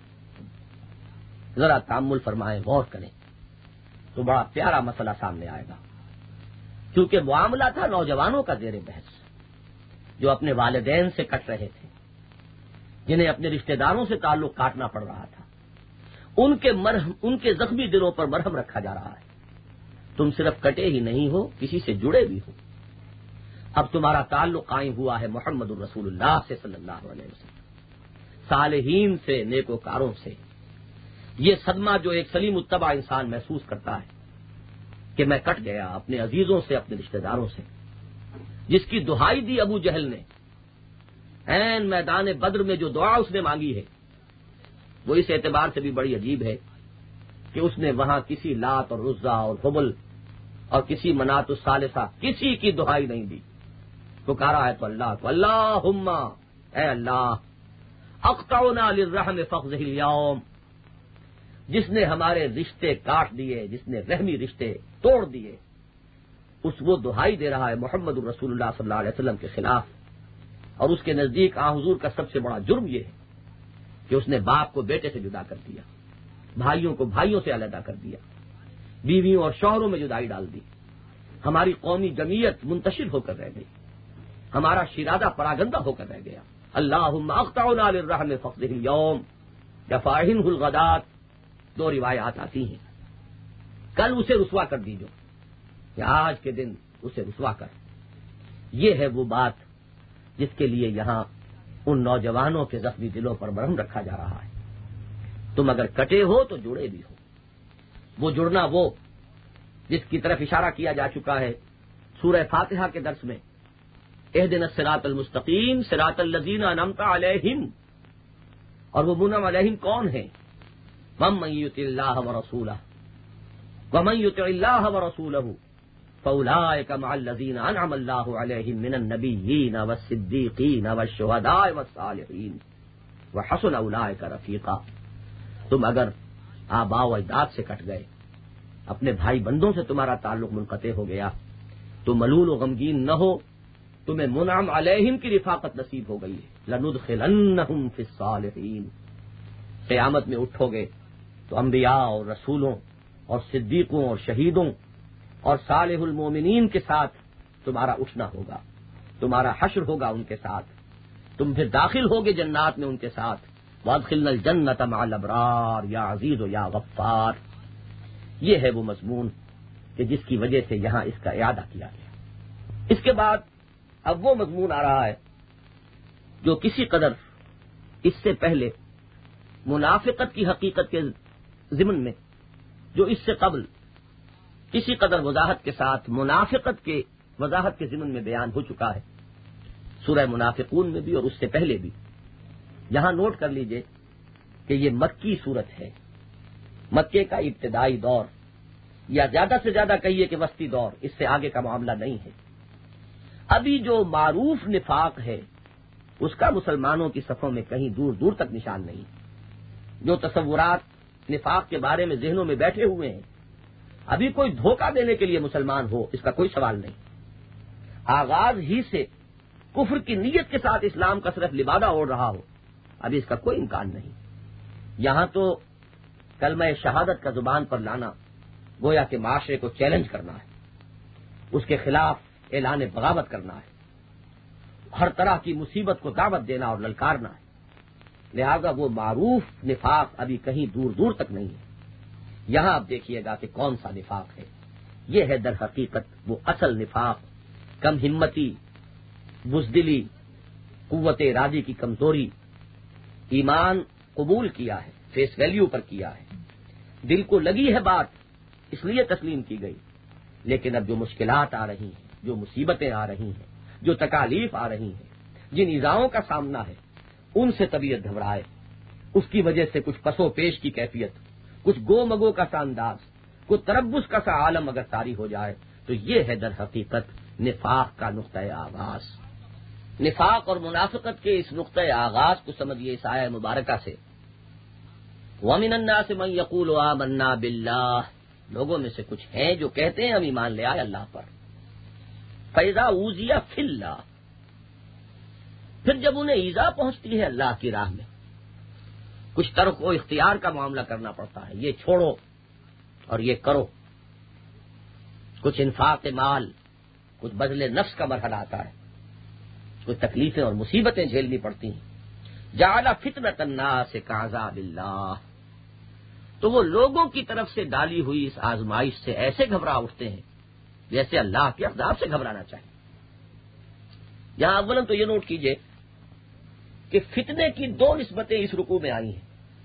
ذرا تأمل فرمائیں، غور کریں تو بڑا پیارا مسئلہ سامنے آئے گا، کیونکہ معاملہ تھا نوجوانوں کا زیر بحث جو اپنے والدین سے کٹ رہے تھے، جنہیں اپنے رشتہ داروں سے تعلق کاٹنا پڑ رہا تھا، ان کے مرہم، ان کے زخمی دلوں پر مرہم رکھا جا رہا ہے۔ تم صرف کٹے ہی نہیں ہو، کسی سے جڑے بھی ہو۔ اب تمہارا تعلق قائم ہوا ہے محمد الرسول اللہ سے صلی اللہ علیہ وسلم، صالحین سے، نیکوکاروں سے۔ یہ صدمہ جو ایک سلیم الطبع انسان محسوس کرتا ہے کہ میں کٹ گیا اپنے عزیزوں سے، اپنے رشتہ داروں سے، جس کی دہائی دی ابو جہل نے عین میدان بدر میں جو دعا اس نے مانگی ہے وہ اس اعتبار سے بھی بڑی عجیب ہے کہ اس نے وہاں کسی لات اور عزا اور حبل اور کسی منات الثالثہ کسی کی دہائی نہیں دی، پکارا ہے تو اللہ کو، اللہم، اے اللہ، اقطعنا للرحم فاخذہ اليوم، جس نے ہمارے رشتے کاٹ دیے، جس نے رحمی رشتے توڑ دیے، اس وہ دہائی دے رہا ہے محمد الرسول اللہ صلی اللہ علیہ وسلم کے خلاف۔ اور اس کے نزدیک آن حضور کا سب سے بڑا جرم یہ ہے کہ اس نے باپ کو بیٹے سے جدا کر دیا، بھائیوں کو بھائیوں سے علیحدہ کر دیا، بیویوں اور شوہروں میں جدائی ڈال دی، ہماری قومی جمعیت منتشر ہو کر رہ گئی، ہمارا شیرازہ پراگندہ ہو کر رہ گیا۔ اللہم اقطعنا للرحم فاخذہ اليوم یفاہنہ الغدات، دو روایات آتی ہیں، کل اسے رسوا کر دیجو کہ آج کے دن اسے رسوا کر۔ یہ ہے وہ بات جس کے لیے یہاں ان نوجوانوں کے زخمی دلوں پر مرہم رکھا جا رہا ہے۔ تم اگر کٹے ہو تو جڑے بھی ہو۔ وہ جڑنا وہ جس کی طرف اشارہ کیا جا چکا ہے سورہ فاتحہ کے درس میں، اہدنا الصراط المستقیم صراط الذین انعمت علیہم، اور وہ منعم علیہم کون ہیں؟ ومن یطع اللہ ورسولہ ومن یطع اللہ ورسولہ فاولئک مع الذین انعم اللہ علیہم من النبیین والصدیقین والشہداء والصالحین وحسن اولئک رفیقا۔ تم اگر آباء و اجداد سے کٹ گئے، اپنے بھائی بندوں سے تمہارا تعلق منقطع ہو گیا، تو ملول و غمگین نہ ہو، تمہیں منعم علیہم کی رفاقت نصیب ہو گئی ہے۔ لندخلنہم فی الصالحین، قیامت میں اٹھو گے تو انبیاء اور رسولوں اور صدیقوں اور شہیدوں اور صالح المومنین کے ساتھ تمہارا اٹھنا ہوگا، تمہارا حشر ہوگا ان کے ساتھ، تم پھر داخل ہوگے جنات میں ان کے ساتھ۔ وادخلنا الجنۃ مع الابرار یا عزیز و یا غفار۔ یہ ہے وہ مضمون کہ جس کی وجہ سے یہاں اس کا اعادہ کیا گیا۔ اس کے بعد اب وہ مضمون آ رہا ہے جو کسی قدر اس سے پہلے منافقت کی حقیقت کے ضمن میں، جو اس سے قبل کسی قدر وضاحت کے ساتھ منافقت کے وضاحت کے ضمن میں بیان ہو چکا ہے، سورہ منافقون میں بھی اور اس سے پہلے بھی۔ یہاں نوٹ کر لیجئے کہ یہ مکی صورت ہے، مکے کا ابتدائی دور، یا زیادہ سے زیادہ کہیے کہ وسطی دور، اس سے آگے کا معاملہ نہیں ہے۔ ابھی جو معروف نفاق ہے اس کا مسلمانوں کی صفوں میں کہیں دور دور تک نشان نہیں۔ جو تصورات نفاق کے بارے میں ذہنوں میں بیٹھے ہوئے ہیں، ابھی کوئی دھوکہ دینے کے لیے مسلمان ہو اس کا کوئی سوال نہیں۔ آغاز ہی سے کفر کی نیت کے ساتھ اسلام کا صرف لبادہ اوڑھ رہا ہو، ابھی اس کا کوئی امکان نہیں۔ یہاں تو کلمہ شہادت کا زبان پر لانا گویا کہ معاشرے کو چیلنج کرنا ہے، اس کے خلاف اعلان بغاوت کرنا ہے، ہر طرح کی مصیبت کو دعوت دینا اور للکارنا ہے۔ لہذا وہ معروف نفاق ابھی کہیں دور دور تک نہیں ہے۔ یہاں آپ دیکھیے گا کہ کون سا نفاق ہے۔ یہ ہے در حقیقت وہ اصل نفاق، کم ہمتی، بزدلی، قوت ارادی کی کمزوری۔ ایمان قبول کیا ہے، فیس ویلیو پر کیا ہے، دل کو لگی ہے بات اس لیے تسلیم کی گئی، لیکن اب جو مشکلات آ رہی ہیں، جو مصیبتیں آ رہی ہیں، جو تکالیف آ رہی ہیں، جن ایذاؤں کا سامنا ہے، ان سے طبیعت گھبرائے، اس کی وجہ سے کچھ پس و پیش کی کیفیت، کچھ گو مگو کا سا انداز، کوئی تربص کا سا عالم اگر طاری ہو جائے تو یہ ہے در حقیقت نفاق کا نقطۂ آغاز۔ نفاق اور منافقت کے اس نقطۂ آغاز کو سمجھیے اس آیہ مبارکہ سے، وَمِنَ النَّاسِ مَن يَقُولُ آمَنَّا بِاللَّهِ، لوگوں میں سے کچھ ہیں جو کہتے ہیں ہم ایمان لے آئے اللہ پر، فَإِذَا أُوذِيَ فِي اللَّهِ، پھر جب انہیں ایذا پہنچتی ہے اللہ کی راہ میں، کچھ ترک و اختیار کا معاملہ کرنا پڑتا ہے، یہ چھوڑو اور یہ کرو، کچھ انفاق مال، کچھ بذل نفس کا مرحلہ آتا ہے، کچھ تکلیفیں اور مصیبتیں جھیلنی پڑتی ہیں، جعل فتنۃ الناس کعذاب اللہ، تو وہ لوگوں کی طرف سے ڈالی ہوئی اس آزمائش سے ایسے گھبرا اٹھتے ہیں جیسے اللہ کے عذاب سے گھبرانا چاہیے۔ یہاں اولن تو یہ نوٹ کیجئے کہ فتنے کی دو نسبتیں اس رکوع میں آئی ہیں۔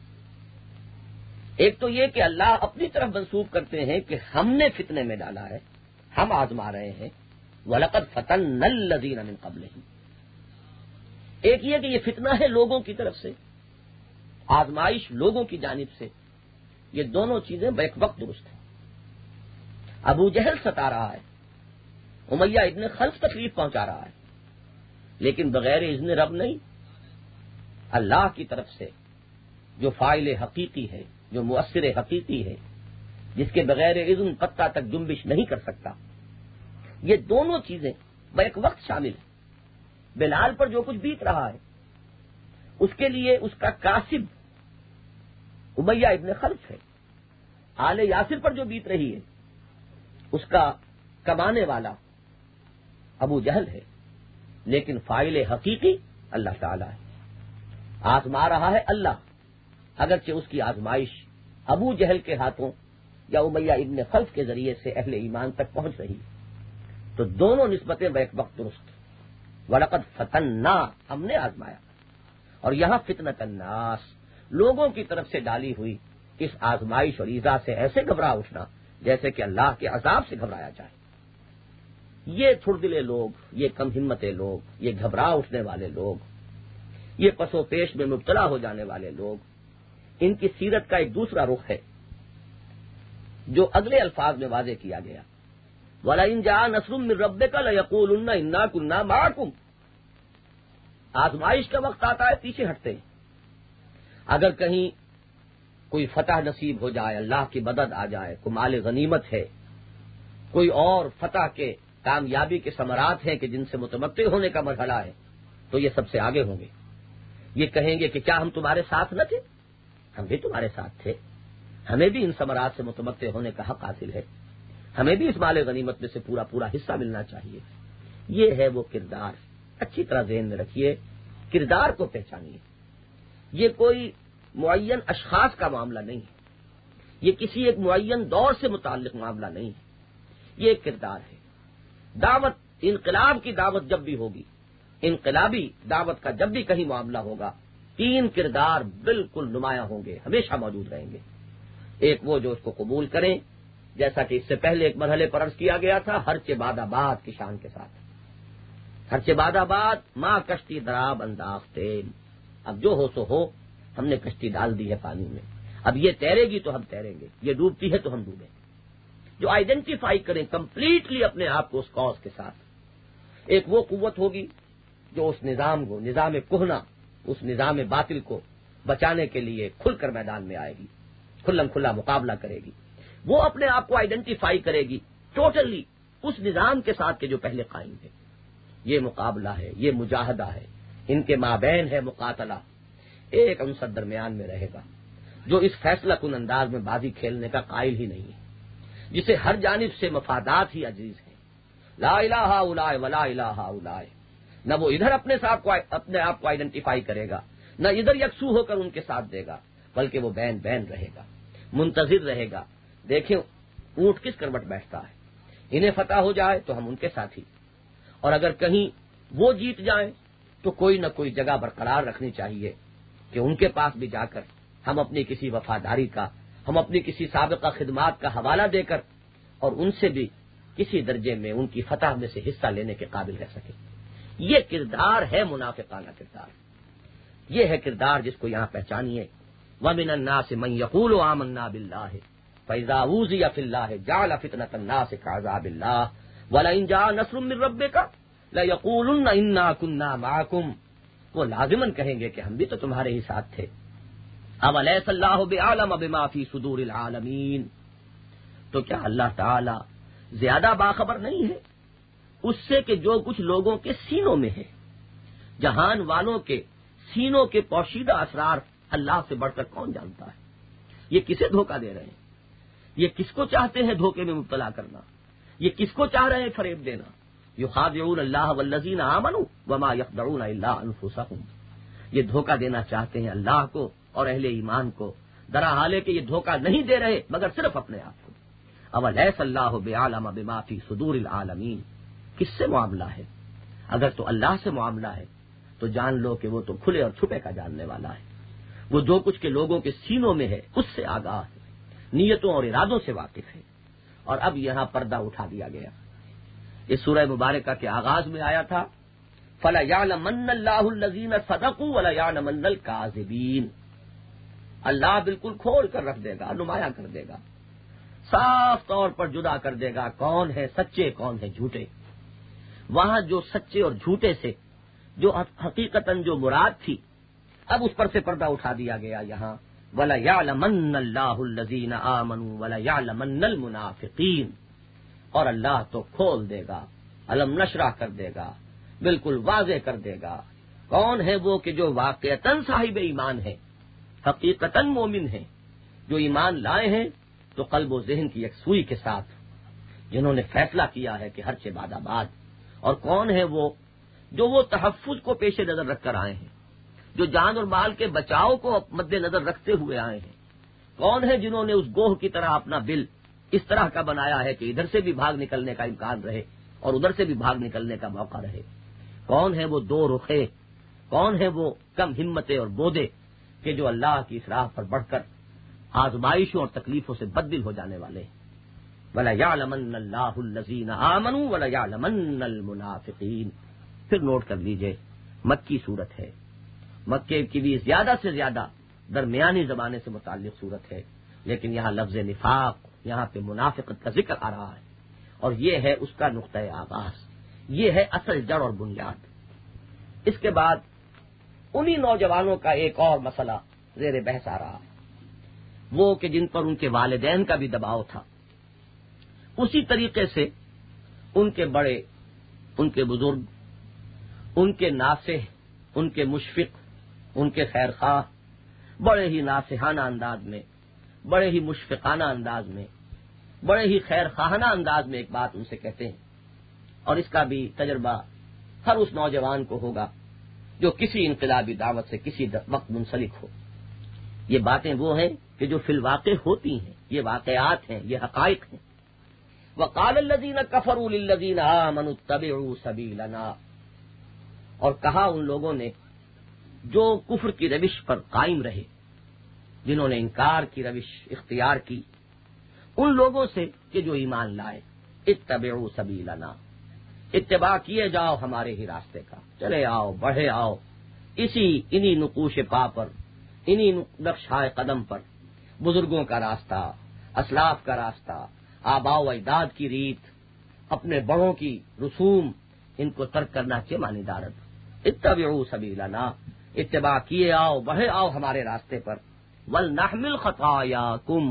ایک تو یہ کہ اللہ اپنی طرف منسوب کرتے ہیں کہ ہم نے فتنے میں ڈالا ہے، ہم آزما رہے ہیں، وَلَقَدْ فَتَنَّا الَّذِينَ مِن قَبْلِهِمْ۔ ایک یہ کہ یہ فتنہ ہے لوگوں کی طرف سے، آزمائش لوگوں کی جانب سے، یہ دونوں چیزیں بیک وقت درست ہیں۔ ابو جہل ستا رہا ہے، امیہ ابن خلف تکلیف پہنچا رہا ہے، لیکن بغیر اذن رب نہیں، اللہ کی طرف سے جو فاعل حقیقی ہے، جو مؤثر حقیقی ہے، جس کے بغیر اذن پتہ تک جنبش نہیں کر سکتا، یہ دونوں چیزیں بیک وقت شامل ہیں۔ بلال پر جو کچھ بیت رہا ہے اس کے لیے اس کا کاسب امیہ ابن خلف ہے، آل یاسر پر جو بیت رہی ہے اس کا کمانے والا ابو جہل ہے، لیکن فاعل حقیقی اللہ تعالی ہے، آزما رہا ہے اللہ، اگرچہ اس کی آزمائش ابو جہل کے ہاتھوں یا امیہ ابن خلف کے ذریعے سے اہل ایمان تک پہنچ رہی ہے۔ تو دونوں نسبتیں بیک وقت درست. وَلَقَدْ فَتَنَّا ہم نے آزمایا. اور یہاں فتنۃ الناس لوگوں کی طرف سے ڈالی ہوئی اس آزمائش اور ایذا سے ایسے گھبرا اٹھنا جیسے کہ اللہ کے عذاب سے گھبرایا جائے. یہ تھردلے لوگ، یہ کم ہمت لوگ، یہ گھبرا اٹھنے والے لوگ، یہ پس و پیش میں مبتلا ہو جانے والے لوگ، ان کی سیرت کا ایک دوسرا رخ ہے جو اگلے الفاظ میں واضح کیا گیا. وَلَئِن جَاءَ نَصْرٌ مِّن رَّبِّكَ لَيَقُولُنَّ إِنَّا كُنَّا مَعَكُمْ. آزمائش کا وقت آتا ہے پیچھے ہٹتے ہیں. اگر کہیں کوئی فتح نصیب ہو جائے، اللہ کی مدد آ جائے، کوئی مال غنیمت ہے، کوئی اور فتح کے کامیابی کے ثمرات ہیں کہ جن سے متمتع ہونے کا مرحلہ ہے، تو یہ سب سے آگے ہوں گے. یہ کہیں گے کہ کیا ہم تمہارے ساتھ نہ تھے؟ ہم بھی تمہارے ساتھ تھے. ہمیں بھی ان ثمرات سے متمتع ہونے کا حق حاصل ہے. ہمیں بھی اس مال غنیمت میں سے پورا پورا حصہ ملنا چاہیے. یہ ہے وہ کردار. اچھی طرح ذہن میں رکھیے، کردار کو پہچانیے. یہ کوئی معین اشخاص کا معاملہ نہیں ہے، یہ کسی ایک معین دور سے متعلق معاملہ نہیں ہے. یہ ایک کردار ہے. دعوت، انقلاب کی دعوت جب بھی ہوگی، انقلابی دعوت کا جب بھی کہیں معاملہ ہوگا، تین کردار بالکل نمایاں ہوں گے، ہمیشہ موجود رہیں گے. ایک وہ جو اس کو قبول کریں، جیسا کہ اس سے پہلے ایک مرحلے پر عرض کیا گیا تھا، ہر چہ باد آباد کی شان کے ساتھ. ہر چہ باد آباد ماں کشتی دراب انداختے. اب جو ہو سو ہو، ہم نے کشتی ڈال دی ہے پانی میں، اب یہ تیرے گی تو ہم تیریں گے، یہ ڈوبتی ہے تو ہم ڈوبیں گے. جو آئیڈینٹیفائی کریں کمپلیٹلی اپنے آپ کو اس کاز کے ساتھ. ایک وہ قوت ہوگی جو اس نظام کو، نظام کہنا، اس نظام باطل کو بچانے کے لیے کھل کر میدان میں آئے گی، کھلم کھلا مقابلہ کرے گی. وہ اپنے آپ کو آئیڈینٹیفائی کرے گی ٹوٹلی اس نظام کے ساتھ کے جو پہلے قائم ہے. یہ مقابلہ ہے، یہ مجاہدہ ہے، ان کے مابین ہے مقاتلہ. ایک عنصر درمیان میں رہے گا جو اس فیصلہ کن انداز میں بازی کھیلنے کا قائل ہی نہیں ہے، جسے ہر جانب سے مفادات ہی عزیز ہیں. لا الہ الا ولا الہ الا. نہ وہ ادھر اپنے ساتھ کو اپنے آپ کو آئیڈینٹیفائی کرے گا، نہ ادھر یکسو ہو کر ان کے ساتھ دے گا، بلکہ وہ بین بین رہے گا، منتظر رہے گا. دیکھیں اونٹ کس کروٹ بیٹھتا ہے. انہیں فتح ہو جائے تو ہم ان کے ساتھی، اور اگر کہیں وہ جیت جائیں تو کوئی نہ کوئی جگہ برقرار رکھنی چاہیے کہ ان کے پاس بھی جا کر ہم اپنی کسی وفاداری کا، ہم اپنی کسی سابقہ خدمات کا حوالہ دے کر اور ان سے بھی کسی درجے میں ان کی فتح میں سے حصہ لینے کے قابل رہ سکیں. یہ کردار ہے منافقانہ کردار. یہ ہے کردار جس کو یہاں پہچانیے. وَمِنَ النَّاسِ مَن يَقُولُ آمَنَّا بِاللَّهِ فَإِذَا أُوذِيَ فِي اللَّهِ جَعَلَ فِتْنَةَ النَّاسِ كَعَذَابِ اللَّهِ وَلَئِن جَاءَ نَصْرٌ مِّن رَّبِّكَ لَيَقُولُنَّ إِنَّا كُنَّا مَعَكُمْ. وہ لازماً کہیں گے کہ ہم بھی تو تمہارے ہی ساتھ تھے. أَوَلَيْسَ اللَّهُ بِأَعْلَمَ بِمَا فِي صُدُورِ الْعَالَمِينَ. تو کیا اللہ تعالی زیادہ باخبر نہیں ہے اس سے کہ جو کچھ لوگوں کے سینوں میں ہے؟ جہان والوں کے سینوں کے پوشیدہ اسرار اللہ سے بڑھ کر کون جانتا ہے؟ یہ کسے دھوکہ دے رہے ہیں؟ یہ کس کو چاہتے ہیں دھوکے میں مبتلا کرنا؟ یہ کس کو چاہ رہے ہیں فریب دینا؟ یخادعون اللہ والذین آمنوا وما یخدعون الا انفسهم. یہ دھوکہ دینا چاہتے ہیں اللہ کو اور اہل ایمان کو، درا حال ہے کہ یہ دھوکہ نہیں دے رہے مگر صرف اپنے آپ کو. اولیس اللہ بعالم بما فی صدور العالمین. کس سے معاملہ ہے؟ اگر تو اللہ سے معاملہ ہے تو جان لو کہ وہ تو کھلے اور چھپے کا جاننے والا ہے. وہ جو کچھ کے لوگوں کے سینوں میں ہے اس سے آگاہ ہے، نیتوں اور ارادوں سے واقف ہے. اور اب یہاں پردہ اٹھا دیا گیا. اس سورہ مبارکہ کے آغاز میں آیا تھا فَلَيَعْلَمَنَّ اللَّهُ الَّذِينَ صَدَقُوا وَلَيَعْلَمَنَّ الْكَاذِبِينَ. اللہ بالکل کھول کر رکھ دے گا، نمایاں کر دے گا، صاف طور پر جدا کر دے گا کون ہے سچے کون ہے جھوٹے. وہاں جو سچے اور جھوٹے سے جو حقیقتاً جو مراد تھی اب اس پر سے پردہ اٹھا دیا گیا. یہاں وَلَيَعْلَمَنَّ اللَّهُ الَّذِينَ آمَنُوا وَلَيَعْلَمَنَّ الْمُنَافِقِينَ. اور اللہ تو کھول دے گا، علم نشرہ کر دے گا، بالکل واضح کر دے گا کون ہے وہ کہ جو واقعتاً صاحب ایمان ہے، حقیقتاً مومن ہیں، جو ایمان لائے ہیں تو قلب و ذہن کی یکسوئی کے ساتھ، جنہوں نے فیصلہ کیا ہے کہ ہر چہ باد آباد. اور کون ہے وہ جو وہ تحفظ کو پیش نظر رکھ کر آئے ہیں، جو جان اور مال کے بچاؤ کو مد نظر رکھتے ہوئے آئے ہیں. کون ہے جنہوں نے اس گوہ کی طرح اپنا بل اس طرح کا بنایا ہے کہ ادھر سے بھی بھاگ نکلنے کا امکان رہے اور ادھر سے بھی بھاگ نکلنے کا موقع رہے. کون ہے وہ دو رخے، کون ہے وہ کم ہمتیں اور بودے کہ جو اللہ کی اس راہ پر بڑھ کر آزمائشوں اور تکلیفوں سے بددل ہو جانے والے. وَلَيَعْلَمَنَّ اللَّهُ الَّذِينَ آمَنُوا وَلَيَعْلَمَنَّ الْمُنَافِقِينَ. پھر نوٹ کر لیجئے، مکی صورت ہے، مکے کی بھی زیادہ سے زیادہ درمیانی زمانے سے متعلق صورت ہے، لیکن یہاں لفظ نفاق، یہاں پہ منافقت کا ذکر آ رہا ہے، اور یہ ہے اس کا نقطۂ آغاز، یہ ہے اصل جڑ اور بنیاد. اس کے بعد انہی نوجوانوں کا ایک اور مسئلہ زیر بحث آ رہا ہے، وہ کہ جن پر ان کے والدین کا بھی دباؤ تھا. اسی طریقے سے ان کے بڑے، ان کے بزرگ، ان کے ناصح، ان کے مشفق، ان کے خیر خواہ بڑے ہی ناصحانہ انداز میں، بڑے ہی مشفقانہ انداز میں، بڑے ہی خیر خواہانہ انداز میں ایک بات ان سے کہتے ہیں. اور اس کا بھی تجربہ ہر اس نوجوان کو ہوگا جو کسی انقلابی دعوت سے کسی وقت منسلک ہو. یہ باتیں وہ ہیں کہ جو فی الواقع ہوتی ہیں، یہ واقعات ہیں، یہ حقائق ہیں. وَقَالَ الَّذِينَ كَفَرُوا لِلَّذِينَ آمَنُوا اتَّبِعُوا سَبِيلَنَا. اور کہا ان لوگوں نے جو کفر کی روش پر قائم رہے، جنہوں نے انکار کی روش اختیار کی، ان لوگوں سے کہ جو ایمان لائے، اتبعوا سبیلنا، اتباع کیے جاؤ ہمارے ہی راستے کا، چلے آؤ، بڑھے آؤ اسی انہی نقوش پا پر، انہی نقشۂ قدم پر، بزرگوں کا راستہ، اسلاف کا راستہ، آباء و اجداد کی ریت، اپنے بڑوں کی رسوم، ان کو ترک کرنا چاہیے مانی دارت. اتبعوا سبیلنا، اتباع کیے آؤ، بڑھے آؤ ہمارے راستے پر. وَلْنَحْمِلْ خَطَايَاكُمْ،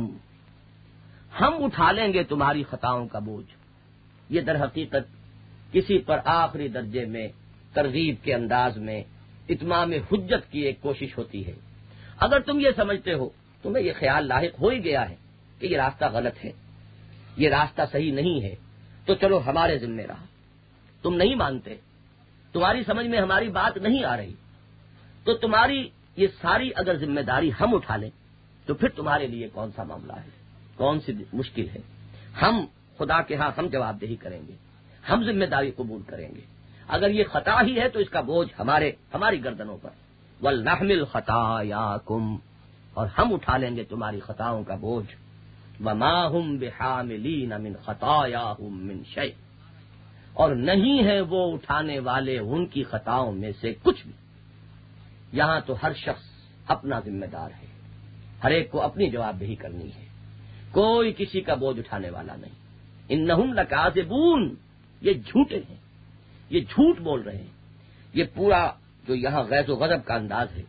ہم اٹھا لیں گے تمہاری خطاؤں کا بوجھ. یہ در حقیقت کسی پر آخری درجے میں ترغیب کے انداز میں اتمام حجت کی ایک کوشش ہوتی ہے. اگر تم یہ سمجھتے ہو، تمہیں یہ خیال لاحق ہو ہی گیا ہے کہ یہ راستہ غلط ہے، یہ راستہ صحیح نہیں ہے، تو چلو ہمارے ذمہ رہا. تم نہیں مانتے، تمہاری سمجھ میں ہماری بات نہیں آ رہی، تو تمہاری یہ ساری اگر ذمہ داری ہم اٹھا لیں تو پھر تمہارے لیے کون سا معاملہ ہے، کون سی مشکل ہے. ہم خدا کے ہاں ہم جواب دہی کریں گے، ہم ذمہ داری قبول کریں گے. اگر یہ خطا ہی ہے تو اس کا بوجھ ہمارے ہماری گردنوں پر. وَلْنَحْمِلْ خَطَايَاكُمْ، اور ہم اٹھا لیں گے تمہاری خطاؤں کا بوجھ. وَمَا هُمْ بِحَامِلِينَ مِنْ خَطَايَاهُمْ مِنْ شَيْءٍ، اور نہیں ہے وہ اٹھانے والے ان کی خطاؤں میں سے کچھ بھی. یہاں تو ہر شخص اپنا ذمہ دار ہے، ہر ایک کو اپنی جواب دہی کرنی ہے، کوئی کسی کا بوجھ اٹھانے والا نہیں. انہم لکاذبون، یہ جھوٹے ہیں، یہ جھوٹ بول رہے ہیں. یہ پورا جو یہاں غیظ و غضب کا انداز ہے،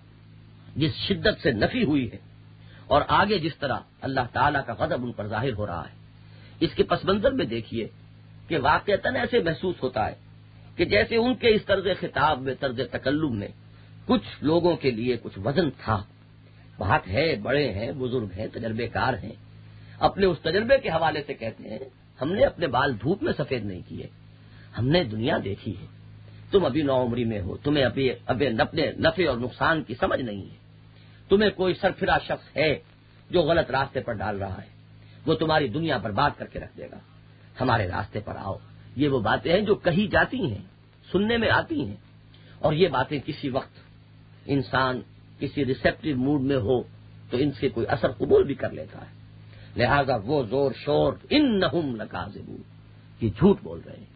جس شدت سے نفی ہوئی ہے، اور آگے جس طرح اللہ تعالیٰ کا غضب ان پر ظاہر ہو رہا ہے، اس کے پس منظر میں دیکھیے کہ واقعتاً ایسے محسوس ہوتا ہے کہ جیسے ان کے اس طرز خطاب میں، طرز تکلم میں کچھ لوگوں کے لیے کچھ وزن تھا. بات ہے، بڑے ہیں، بزرگ ہیں، تجربے کار ہیں، اپنے اس تجربے کے حوالے سے کہتے ہیں ہم نے اپنے بال دھوپ میں سفید نہیں کیے، ہم نے دنیا دیکھی ہے. تم ابھی نو عمری میں ہو، تمہیں ابھی ابھی اپنے نفع اور نقصان کی سمجھ نہیں ہے. تمہیں کوئی سرفراز شخص ہے جو غلط راستے پر ڈال رہا ہے، وہ تمہاری دنیا برباد کر کے رکھ دے گا. ہمارے راستے پر آؤ. یہ وہ باتیں ہیں جو کہی جاتی ہیں، سننے میں آتی ہیں، اور یہ باتیں کسی وقت انسان کسی ریسیپٹیو موڈ میں ہو تو ان سے کوئی اثر قبول بھی کر لیتا ہے. لہذا وہ زور شور انہم لکاذبون، یہ جھوٹ بول رہے ہیں.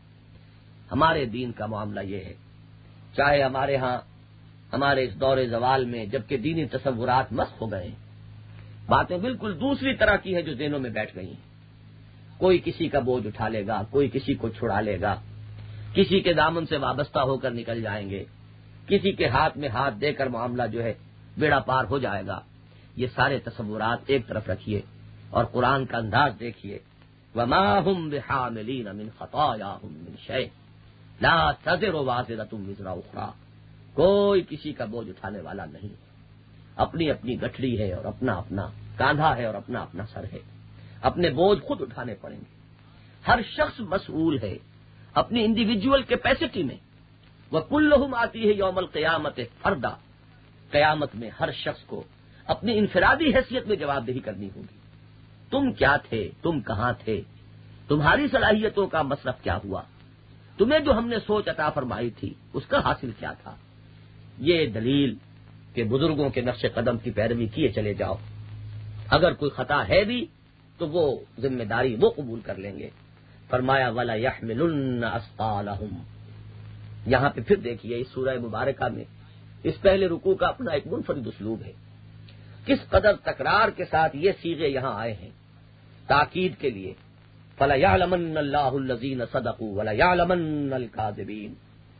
ہمارے دین کا معاملہ یہ ہے، چاہے ہمارے ہاں ہمارے اس دور زوال میں جبکہ دینی تصورات مسخ ہو گئے ہیں، باتیں بالکل دوسری طرح کی ہیں جو ذہنوں میں بیٹھ گئی ہیں. کوئی کسی کا بوجھ اٹھا لے گا، کوئی کسی کو چھڑا لے گا، کسی کے دامن سے وابستہ ہو کر نکل جائیں گے، کسی کے ہاتھ میں ہاتھ دے کر معاملہ جو ہے بیڑا پار ہو جائے گا. یہ سارے تصورات ایک طرف رکھیے اور قرآن کا انداز دیکھیے. وَمَا هُمْ بِحَامِلِينَ مِنْ خَطَايَاهُمْ مِنْ شَيْءٍ لَا تَزِرُ وَازِرَةٌ وِزْرَ أُخْرَىٰ، کوئی کسی کا بوجھ اٹھانے والا نہیں. اپنی اپنی گٹھڑی ہے اور اپنا اپنا کاندھا ہے اور اپنا اپنا سر ہے. اپنے بوجھ خود اٹھانے پڑیں گے. ہر شخص مسئول ہے اپنی انڈیویجول کیپیسٹی میں. وَكُلُّهُمْ آتِيهِ يَوْمَ الْقِيَامَةِ فَرْدًا، قیامت میں ہر شخص کو اپنی انفرادی حیثیت میں جواب دہی کرنی ہوگی. تم کیا تھے، تم کہاں تھے، تمہاری صلاحیتوں کا مصرف کیا ہوا، تمہیں جو ہم نے سوچ عطا فرمائی تھی اس کا حاصل کیا تھا؟ یہ دلیل کہ بزرگوں کے نقش قدم کی پیروی کیے چلے جاؤ، اگر کوئی خطا ہے بھی تو وہ ذمہ داری وہ قبول کر لیں گے۔ فرمایا وَلَا يَحْمِلُنَّ أَثْقَالَهُمْ۔ یہاں پہ پھر دیکھیے اس سورہ مبارکہ میں اس پہلے رکوع کا اپنا ایک منفرد اسلوب ہے، کس قدر تکرار کے ساتھ یہ صیغے یہاں آئے ہیں تاکید کے لیے۔ فَلَيَعْلَمَنَّ اللَّهُ الَّذِينَ صَدَقُوا وَلَيَعْلَمَنَّ الْكَاذِبِينَ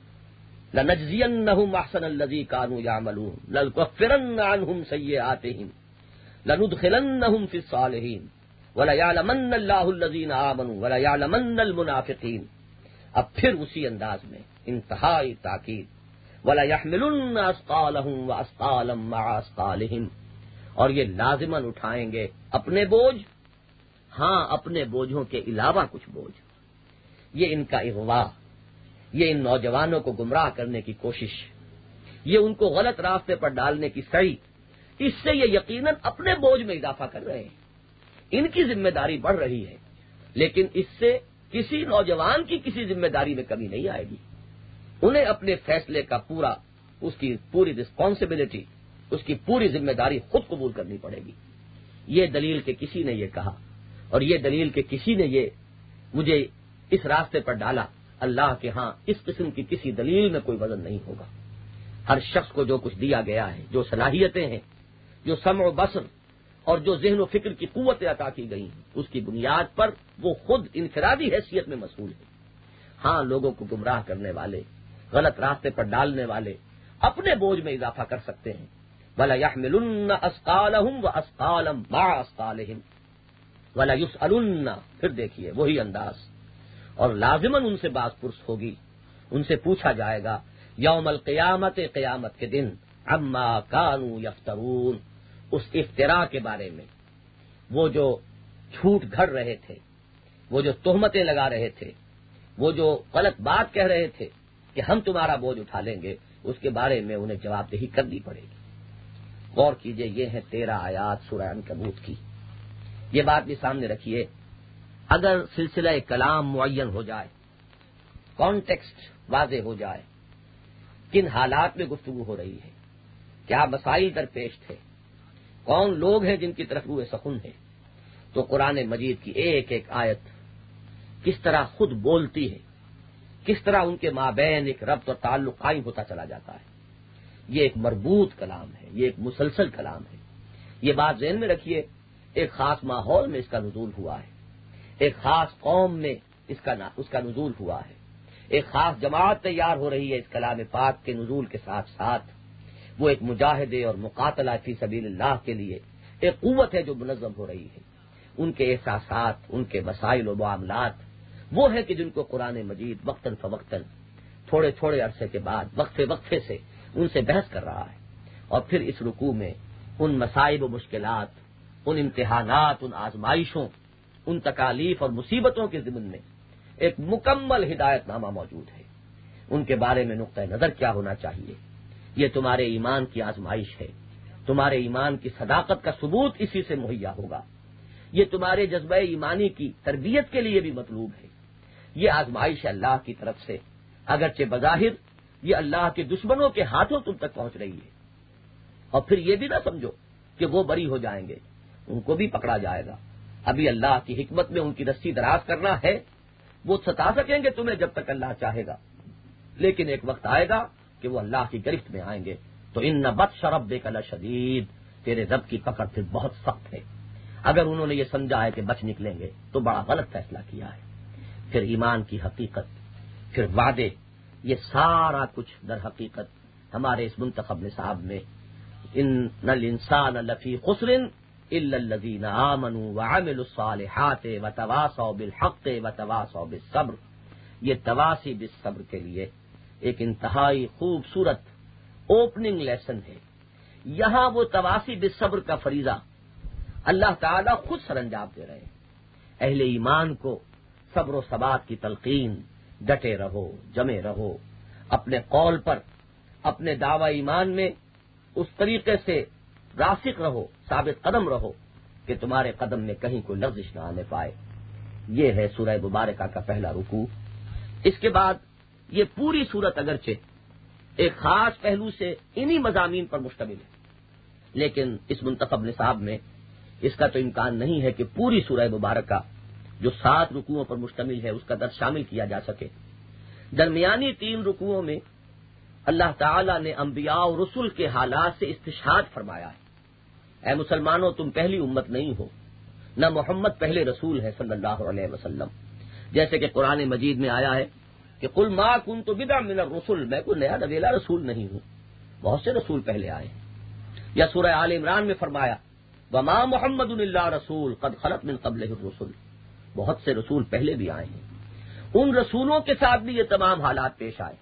لَنَجْزِيَنَّهُمْ أَحْسَنَ الَّذِي كَانُوا يَعْمَلُونَ لَنُكَفِّرَنَّ عَنْهُمْ سَيِّئَاتِهِمْ لَنُدْخِلَنَّهُمْ فِي الصَّالِحِينَ وَلَيَعْلَمَنَّ اللَّهُ الَّذِينَ آمَنُوا وَلَيَعْلَمَنَّ الْمُنَافِقِينَ۔ اب پھر اسی انداز میں انتہائی تاکید، وَلَيَحْمِلُنَّ أَثْقَالَهُمْ وَأَثْقَالًا مَعَ أَثْقَالِهِمْ، اور یہ لازماً اٹھائیں گے اپنے بوجھ، ہاں اپنے بوجھوں کے علاوہ کچھ بوجھ۔ یہ ان کا اغوا، یہ ان نوجوانوں کو گمراہ کرنے کی کوشش، یہ ان کو غلط راستے پر ڈالنے کی سعی، اس سے یہ یقیناً اپنے بوجھ میں اضافہ کر رہے ہیں، ان کی ذمہ داری بڑھ رہی ہے، لیکن اس سے کسی نوجوان کی کسی ذمہ داری میں کمی نہیں آئے گی۔ انہیں اپنے فیصلے کا پورا، اس کی پوری رسپانسبلٹی، اس کی پوری ذمہ داری خود قبول کرنی پڑے گی۔ یہ دلیل کہ کسی نے یہ کہا، اور یہ دلیل کہ کسی نے یہ مجھے اس راستے پر ڈالا، اللہ کے ہاں اس قسم کی کسی دلیل میں کوئی وزن نہیں ہوگا۔ ہر شخص کو جو کچھ دیا گیا ہے، جو صلاحیتیں ہیں، جو سمع و بصر اور جو ذہن و فکر کی قوتیں عطا کی گئی ہیں، اس کی بنیاد پر وہ خود انفرادی حیثیت میں مسئول ہے۔ ہاں لوگوں کو گمراہ کرنے والے، غلط راستے پر ڈالنے والے اپنے بوجھ میں اضافہ کر سکتے ہیں۔ وَلَيَحْمِلُنَّ أَثْقَالَهُمْ وَأَثْقَالًا مَعَ أَثْقَالِهِمْ وَلَيُسْأَلُنَّ، پھر دیکھیے وہی انداز، اور لازماً ان سے باز پرس ہوگی، ان سے پوچھا جائے گا یوم القیامت، قیامت کے دن، عما کانوا یفترون، اس افتراء کے بارے میں، وہ جو جھوٹ گھڑ رہے تھے، وہ جو تہمتیں لگا رہے تھے، وہ جو غلط بات کہہ رہے تھے کہ ہم تمہارا بوجھ اٹھا لیں گے، اس کے بارے میں انہیں جواب دہی کرنی پڑے گی۔ غور کیجئے، یہ ہے تیرہ آیات سورہ عنکبوت کی۔ یہ بات بھی سامنے رکھیے، اگر سلسلہ کلام معین ہو جائے، کانٹیکسٹ واضح ہو جائے، کن حالات میں گفتگو ہو رہی ہے، کیا مسائل درپیش تھے، کون لوگ ہیں جن کی طرف روح سخن ہے، تو قرآن مجید کی ایک ایک آیت کس طرح خود بولتی ہے، کس طرح ان کے مابین ایک ربط اور تعلق قائم ہوتا چلا جاتا ہے۔ یہ ایک مربوط کلام ہے، یہ ایک مسلسل کلام ہے۔ یہ بات ذہن میں رکھیے، ایک خاص ماحول میں اس کا نزول ہوا ہے، ایک خاص قوم میں اس کا اس کا نزول ہوا ہے، ایک خاص جماعت تیار ہو رہی ہے اس کلام پاک کے نزول کے ساتھ ساتھ۔ وہ ایک مجاہدے اور مقاتلہ فی سبیل اللہ کے لیے ایک قوت ہے جو منظم ہو رہی ہے۔ ان کے احساسات، ان کے مسائل و معاملات وہ ہیں کہ جن کو قرآن مجید وقتاً فوقتاً، تھوڑے تھوڑے عرصے کے بعد، وقفے وقفے سے ان سے بحث کر رہا ہے، اور پھر اس رکوع میں ان مصائب و مشکلات، ان امتحانات، ان آزمائشوں، ان تکالیف اور مصیبتوں کے ضمن میں ایک مکمل ہدایت نامہ موجود ہے۔ ان کے بارے میں نقطہ نظر کیا ہونا چاہیے، یہ تمہارے ایمان کی آزمائش ہے، تمہارے ایمان کی صداقت کا ثبوت اسی سے مہیا ہوگا، یہ تمہارے جذبہ ایمانی کی تربیت کے لیے بھی مطلوب ہے۔ یہ آزمائش اللہ کی طرف سے، اگرچہ بظاہر یہ اللہ کے دشمنوں کے ہاتھوں تم تک پہنچ رہی ہے، اور پھر یہ بھی نہ سمجھو کہ وہ بری ہو جائیں گے، ان کو بھی پکڑا جائے گا۔ ابھی اللہ کی حکمت میں ان کی رسی دراز کرنا ہے، وہ ستا سکیں گے تمہیں جب تک اللہ چاہے گا، لیکن ایک وقت آئے گا کہ وہ اللہ کی گرفت میں آئیں گے۔ تو ان بطش ربک لشدید، تیرے رب کی پکڑ پھر بہت سخت ہے۔ اگر انہوں نے یہ سمجھا ہے کہ بچ نکلیں گے تو بڑا غلط فیصلہ کیا ہے۔ پھر ایمان کی حقیقت، پھر وعدے، یہ سارا کچھ در حقیقت ہمارے اس منتخب نصاب میں ان الانسان لفی خسر الا الذین آمنوا وعملوا الصالحات وتواصوا بالحق وتواصوا بالصبر، یہ تواصی بالصبر کے لیے ایک انتہائی خوبصورت اوپننگ لیسن ہے۔ یہاں وہ تواصی بالصبر کا فریضہ اللہ تعالیٰ خود سر انجام دے رہے ہیں۔ اہل ایمان کو صبر و ثبات کی تلقین، ڈٹے رہو، جمے رہو، اپنے قول پر، اپنے دعوی ایمان میں اس طریقے سے راسخ رہو، ثابت قدم رہو کہ تمہارے قدم میں کہیں کوئی لغزش نہ آنے پائے۔ یہ ہے سورہ مبارکہ کا پہلا رکوع۔ اس کے بعد یہ پوری صورت اگرچہ ایک خاص پہلو سے انہی مضامین پر مشتمل ہے، لیکن اس منتخب نصاب میں اس کا تو امکان نہیں ہے کہ پوری سورہ مبارکہ جو سات رکوعوں پر مشتمل ہے اس کا درس شامل کیا جا سکے۔ درمیانی تین رکوعوں میں اللہ تعالی نے انبیاء اور رسل کے حالات سے استشہاد فرمایا ہے۔ اے مسلمانوں، تم پہلی امت نہیں ہو، نہ محمد پہلے رسول ہے صلی اللہ علیہ وسلم، جیسے کہ قرآن مجید میں آیا ہے کہ قل ما کنت بدعا من الرسل، میں کوئی نیا نویلا رسول نہیں ہوں، بہت سے رسول پہلے آئے ہیں۔ یا سورہ آل عمران میں فرمایا وما محمد الا رسول قد خلت من قبلہ الرسل، بہت سے رسول پہلے بھی آئے ہیں۔ ان رسولوں کے ساتھ بھی یہ تمام حالات پیش آئے،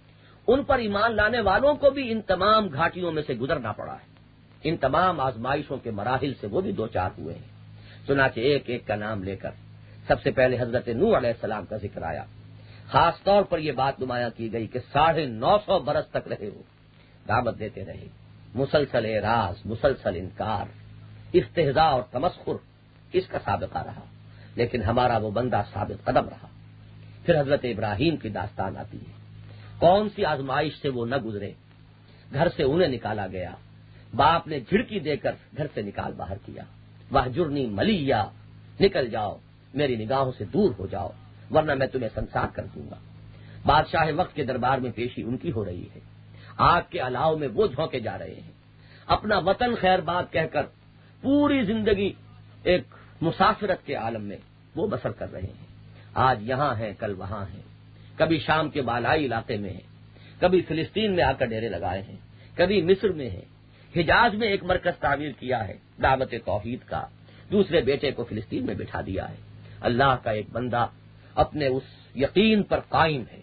ان پر ایمان لانے والوں کو بھی ان تمام گھاٹیوں میں سے گزرنا پڑا ہے، ان تمام آزمائشوں کے مراحل سے وہ بھی دو چار ہوئے ہیں۔ چنانچہ ایک ایک کا نام لے کر سب سے پہلے حضرت نوح علیہ السلام کا ذکر آیا، خاص طور پر یہ بات نمایاں کی گئی کہ ساڑھے نو سو برس تک رہے ہو، دعوت دیتے رہے، مسلسل اعراض، مسلسل انکار، استہزاء اور تمسخر اس کا سابقہ رہا، لیکن ہمارا وہ بندہ ثابت قدم رہا۔ پھر حضرت ابراہیم کی داستان آتی ہے، کون سی آزمائش سے وہ نہ گزرے، گھر سے انہیں نکالا گیا، باپ نے جھڑکی دے کر گھر سے نکال باہر کیا، وہجرنی ملیہ، نکل جاؤ، میری نگاہوں سے دور ہو جاؤ ورنہ میں تمہیں سنسار کر دوں گا۔ بادشاہ وقت کے دربار میں پیشی ان کی ہو رہی ہے، آگ کے الاؤ میں وہ جھونکے جا رہے ہیں، اپنا وطن خیر باد کہہ کر پوری زندگی ایک مسافرت کے عالم میں وہ بسر کر رہے ہیں، آج یہاں ہیں کل وہاں ہیں، کبھی شام کے بالائی علاقے میں ہیں، کبھی فلسطین میں آ کر ڈیرے لگائے ہیں، کبھی مصر میں ہیں، حجاز میں ایک مرکز تعمیر کیا ہے دعوت توحید کا، دوسرے بیٹے کو فلسطین میں بٹھا دیا ہے۔ اللہ کا ایک بندہ اپنے اس یقین پر قائم ہے،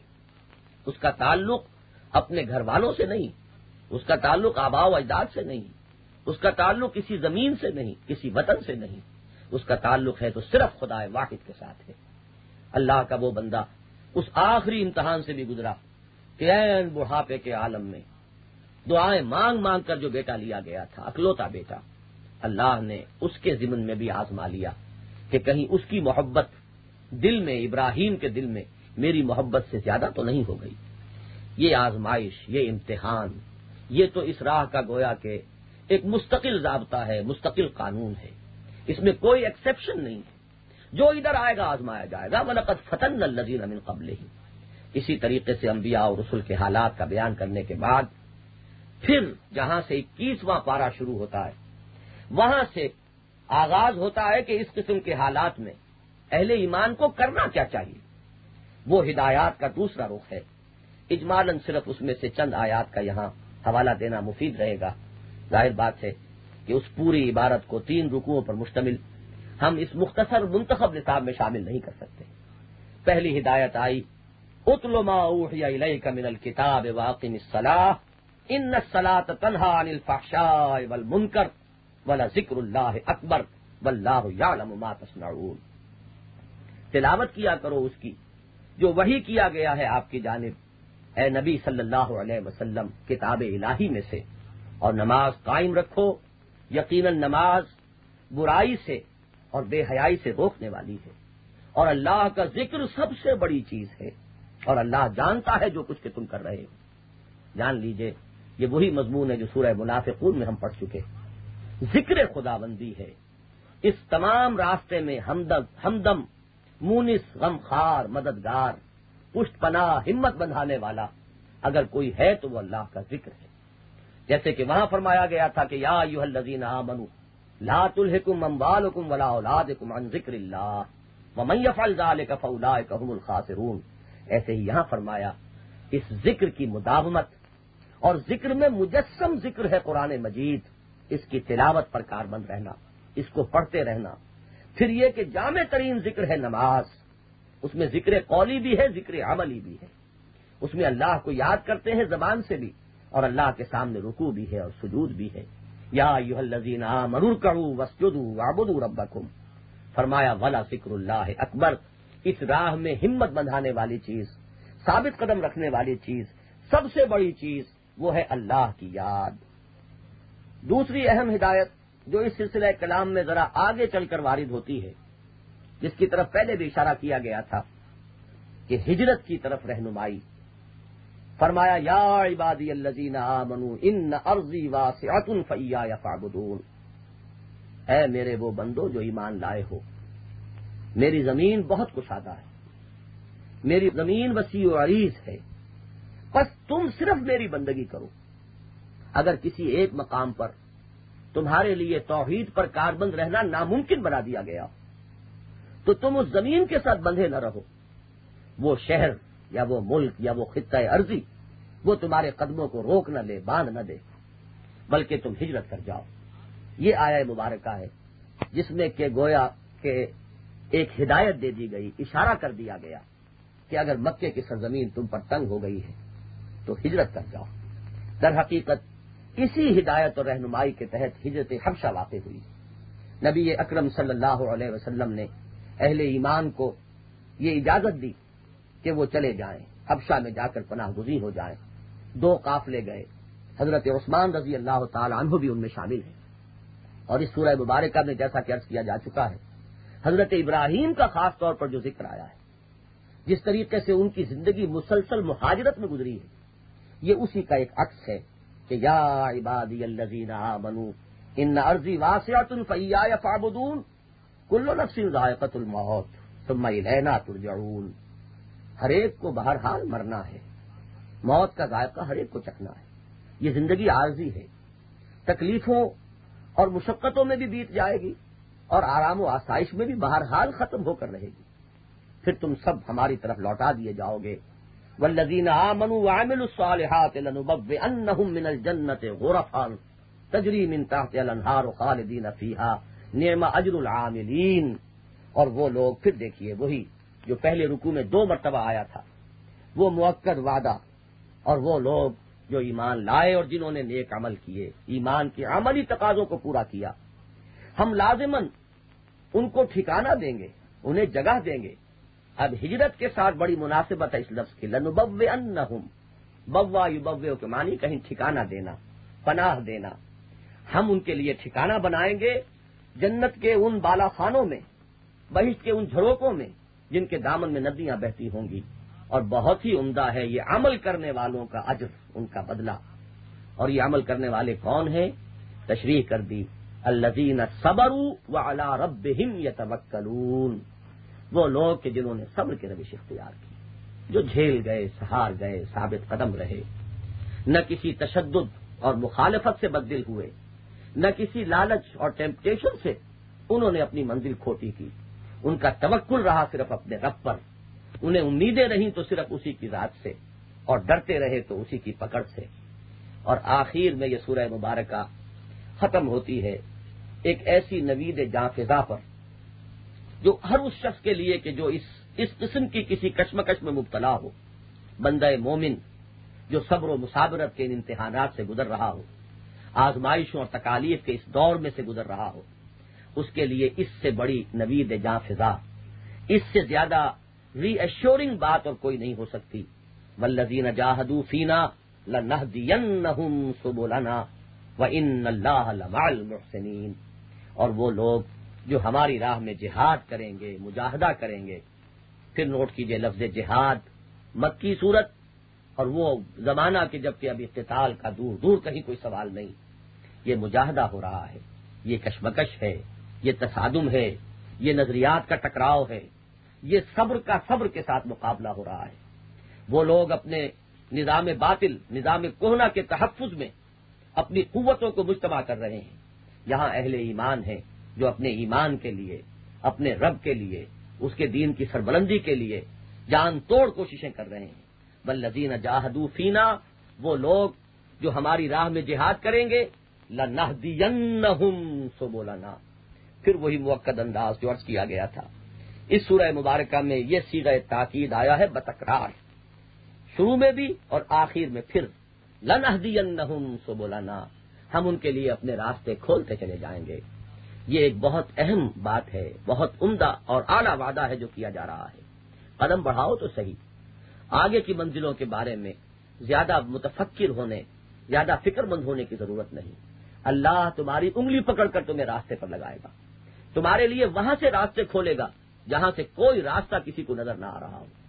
اس کا تعلق اپنے گھر والوں سے نہیں، اس کا تعلق آباء و اجداد سے نہیں، اس کا تعلق کسی زمین سے نہیں، کسی وطن سے نہیں، اس کا تعلق ہے تو صرف خدا واحد کے ساتھ ہے۔ اللہ کا وہ بندہ اس آخری امتحان سے بھی گزرا کہ عین بڑھاپے کے عالم میں دعائیں مانگ مانگ کر جو بیٹا لیا گیا تھا، اکلوتا بیٹا، اللہ نے اس کے ضمن میں بھی آزما لیا کہ کہیں اس کی محبت دل میں، ابراہیم کے دل میں میری محبت سے زیادہ تو نہیں ہو گئی۔ یہ آزمائش، یہ امتحان، یہ تو اس راہ کا گویا کہ ایک مستقل ضابطہ ہے، مستقل قانون ہے، اس میں کوئی ایکسیپشن نہیں ہے، جو ادھر آئے گا آزمایا جائے گا۔ وَلَقَدْ فَتَنَّا الَّذِينَ مِن قَبْلِهِمْ۔ اسی طریقے سے انبیاء اور رسل کے حالات کا بیان کرنے کے بعد پھر جہاں سے اکیسواں پارہ شروع ہوتا ہے وہاں سے آغاز ہوتا ہے کہ اس قسم کے حالات میں اہل ایمان کو کرنا کیا چاہیے، وہ ہدایات کا دوسرا رخ ہے۔ اجمالاً صرف اس میں سے چند آیات کا یہاں حوالہ دینا مفید رہے گا۔ ظاہر بات ہے کہ اس پوری عبارت کو تین رکوعوں پر مشتمل ہم اس مختصر منتخب نصاب میں شامل نہیں کر سکتے۔ پہلی ہدایت آئی اتل ما اوحی الیک من الکتاب واقم الصلاۃ ان الصلاۃ تنہی عن الفحشاء والمنکر ولذکر اللہ اکبر واللہ یعلم ما تصنعون۔ تلاوت کیا کرو اس کی جو وحی کیا گیا ہے آپ کی جانب اے نبی صلی اللہ علیہ وسلم کتاب الہی میں سے، اور نماز قائم رکھو، یقیناً نماز برائی سے اور بے حیائی سے روکنے والی ہے، اور اللہ کا ذکر سب سے بڑی چیز ہے، اور اللہ جانتا ہے جو کچھ کہ تم کر رہے ہو۔ جان لیجئے یہ وہی مضمون ہے جو سورہ منافقون میں ہم پڑھ چکے، ذکر خداوندی ہے۔ اس تمام راستے میں ہمدم ہمدم مونس، غمخوار، مددگار، پشت پناہ، ہمت بندھانے والا اگر کوئی ہے تو وہ اللہ کا ذکر ہے۔ جیسے کہ وہاں فرمایا گیا تھا کہ یا ایھا الذین آمنوا لا تلھکم اموالکم ولا اولادکم عن ذکر اللہ ومن یفعل ذلک فاولئک هم الخاسرون۔ ایسے ہی یہاں فرمایا اس ذکر کی مداومت، اور ذکر میں مجسم ذکر ہے قرآن مجید، اس کی تلاوت پر کاربند رہنا، اس کو پڑھتے رہنا۔ پھر یہ کہ جامع ترین ذکر ہے نماز، اس میں ذکر قولی بھی ہے، ذکر عملی بھی ہے، اس میں اللہ کو یاد کرتے ہیں زبان سے بھی، اور اللہ کے سامنے رکوع بھی ہے اور سجود بھی ہے۔ یا ایھا الذین آمنوا ارکعوا واسجدوا واعبدوا ربکم، فرمایا ولا ذکر اللہ اکبر۔ اس راہ میں ہمت بندھانے والی چیز، ثابت قدم رکھنے والی چیز، سب سے بڑی چیز وہ ہے اللہ کی یاد۔ دوسری اہم ہدایت جو اس سلسلہ کلام میں ذرا آگے چل کر وارد ہوتی ہے، جس کی طرف پہلے بھی اشارہ کیا گیا تھا کہ کہ ہجرت کی طرف رہنمائی. فرمایا یا عبادی الذین آمنوا ان ارضی واسعۃ فایای فاعبدون. اے میرے وہ بندو جو ایمان لائے ہو، میری زمین بہت کشادہ ہے، میری زمین وسیع و عریض ہے، بس تم صرف میری بندگی کرو. اگر کسی ایک مقام پر تمہارے لیے توحید پر کاربند رہنا ناممکن بنا دیا گیا تو تم اس زمین کے ساتھ بندھے نہ رہو. وہ شہر یا وہ ملک یا وہ خطہ ارضی وہ تمہارے قدموں کو روک نہ لے، باندھ نہ دے، بلکہ تم ہجرت کر جاؤ. یہ آیہ مبارکہ ہے جس میں کہ گویا کہ ایک ہدایت دے دی گئی، اشارہ کر دیا گیا کہ اگر مکے کی سرزمین تم پر تنگ ہو گئی ہے تو ہجرت کر جاؤ. در حقیقت اسی ہدایت اور رہنمائی کے تحت ہجرت حبشہ واقع ہوئی. نبی اکرم صلی اللہ علیہ وسلم نے اہل ایمان کو یہ اجازت دی کہ وہ چلے جائیں، حبشہ میں جا کر پناہ گزین ہو جائیں. دو قافلے گئے، حضرت عثمان رضی اللہ تعالی عنہ بھی ان میں شامل ہیں. اور اس سورہ مبارکہ میں جیسا کہ عرض کیا جا چکا ہے، حضرت ابراہیم کا خاص طور پر جو ذکر آیا ہے، جس طریقے سے ان کی زندگی مسلسل مہاجرت میں گزری ہے، یہ اسی کا ایک عکس ہے کہ یا عبادی الذین آمنوا ان ارضی واسعۃ فایای فاعبدون کل نفس ذائقۃ الموت ثم الینا ترجعون. ہر ایک کو بہرحال مرنا ہے، موت کا ذائقہ ہر ایک کو چکھنا ہے. یہ زندگی عارضی ہے، تکلیفوں اور مشقتوں میں بھی بیت جائے گی اور آرام و آسائش میں بھی بہرحال ختم ہو کر رہے گی. پھر تم سب ہماری طرف لوٹا دیے جاؤ گے. والذین آمنوا وعملوا الصالحات لنبوئنہم من الجنۃ غرفا تجری من تحتہا الانہار خالدین فیہا نعم اجر العاملین. اور وہ لوگ، پھر دیکھیے وہی جو پہلے رکوع میں دو مرتبہ آیا تھا، وہ مؤکد وعدہ، اور وہ لوگ جو ایمان لائے اور جنہوں نے نیک عمل کیے، ایمان کے عملی تقاضوں کو پورا کیا، ہم لازماً ان کو ٹھکانہ دیں گے، انہیں جگہ دیں گے. اب ہجرت کے ساتھ بڑی مناسبت ہے اس لفظ کی، لنبوئنہم. بوا یبوئ کے معنی کہیں ٹھکانہ دینا، پناہ دینا. ہم ان کے لیے ٹھکانہ بنائیں گے جنت کے ان بالا خانوں میں، بہشت کے ان جھروکوں میں جن کے دامن میں ندیاں بہتی ہوں گی. اور بہت ہی عمدہ ہے یہ عمل کرنے والوں کا اجر، ان کا بدلہ. اور یہ عمل کرنے والے کون ہیں؟ تشریح کر دی، الذین صبروا وعلی ربہم یتوکلون. وہ لوگ کہ جنہوں نے صبر کی روش اختیار کی، جو جھیل گئے، سہار گئے، ثابت قدم رہے، نہ کسی تشدد اور مخالفت سے بددل ہوئے، نہ کسی لالچ اور ٹیمپٹیشن سے انہوں نے اپنی منزل کھوٹی کی. ان کا توکل رہا صرف اپنے رب پر، انہیں امیدیں رہیں تو صرف اسی کی ذات سے، اور ڈرتے رہے تو اسی کی پکڑ سے. اور آخر میں یہ سورہ مبارکہ ختم ہوتی ہے ایک ایسی نوید جاں فضا پر جو ہر اس شخص کے لیے کہ جو اس اس قسم کی کسی کشمکش میں مبتلا ہو، بندہ مومن جو صبر و مصابرت کے ان امتحانات سے گزر رہا ہو، آزمائشوں اور تکالیف کے اس دور میں سے گزر رہا ہو، اس کے لیے اس سے بڑی نوید جاں فضا، اس سے زیادہ ری ایشورنگ بات اور کوئی نہیں ہو سکتی. والذین جاہدوا فینا لنہدینہم سبلنا وان اللہ لمع المحسنین. اور وہ لوگ جو ہماری راہ میں جہاد کریں گے، مجاہدہ کریں گے. پھر نوٹ کیجئے لفظ جہاد، مکی صورت، اور وہ زمانہ کہ جبکہ ابھی قتال کا دور دور کہیں کوئی سوال نہیں. یہ مجاہدہ ہو رہا ہے، یہ کشمکش ہے، یہ تصادم ہے، یہ نظریات کا ٹکراؤ ہے، یہ صبر کا صبر کے ساتھ مقابلہ ہو رہا ہے. وہ لوگ اپنے نظام باطل، نظام کہنہ کے تحفظ میں اپنی قوتوں کو مجتمع کر رہے ہیں. یہاں اہل ایمان ہیں جو اپنے ایمان کے لیے، اپنے رب کے لیے، اس کے دین کی سربلندی کے لیے جان توڑ کوششیں کر رہے ہیں. والذین جاہدوا فینا، وہ لوگ جو ہماری راہ میں جہاد کریں گے، لنہدینہم سبلنا. پھر وہی موقد انداز جو عرض کیا گیا تھا، اس سورہ مبارکہ میں یہ صیغہ تاکید آیا ہے بتکرار، شروع میں بھی اور آخر میں پھر. لنہدینہم سبلنا، ہم ان کے لیے اپنے راستے کھولتے چلے جائیں گے. یہ ایک بہت اہم بات ہے، بہت عمدہ اور اعلیٰ وعدہ ہے جو کیا جا رہا ہے. قدم بڑھاؤ تو صحیح، آگے کی منزلوں کے بارے میں زیادہ متفکر ہونے، زیادہ فکر مند ہونے کی ضرورت نہیں. اللہ تمہاری انگلی پکڑ کر تمہیں راستے پر لگائے گا، تمہارے لیے وہاں سے راستے کھولے گا جہاں سے کوئی راستہ کسی کو نظر نہ آ رہا ہو.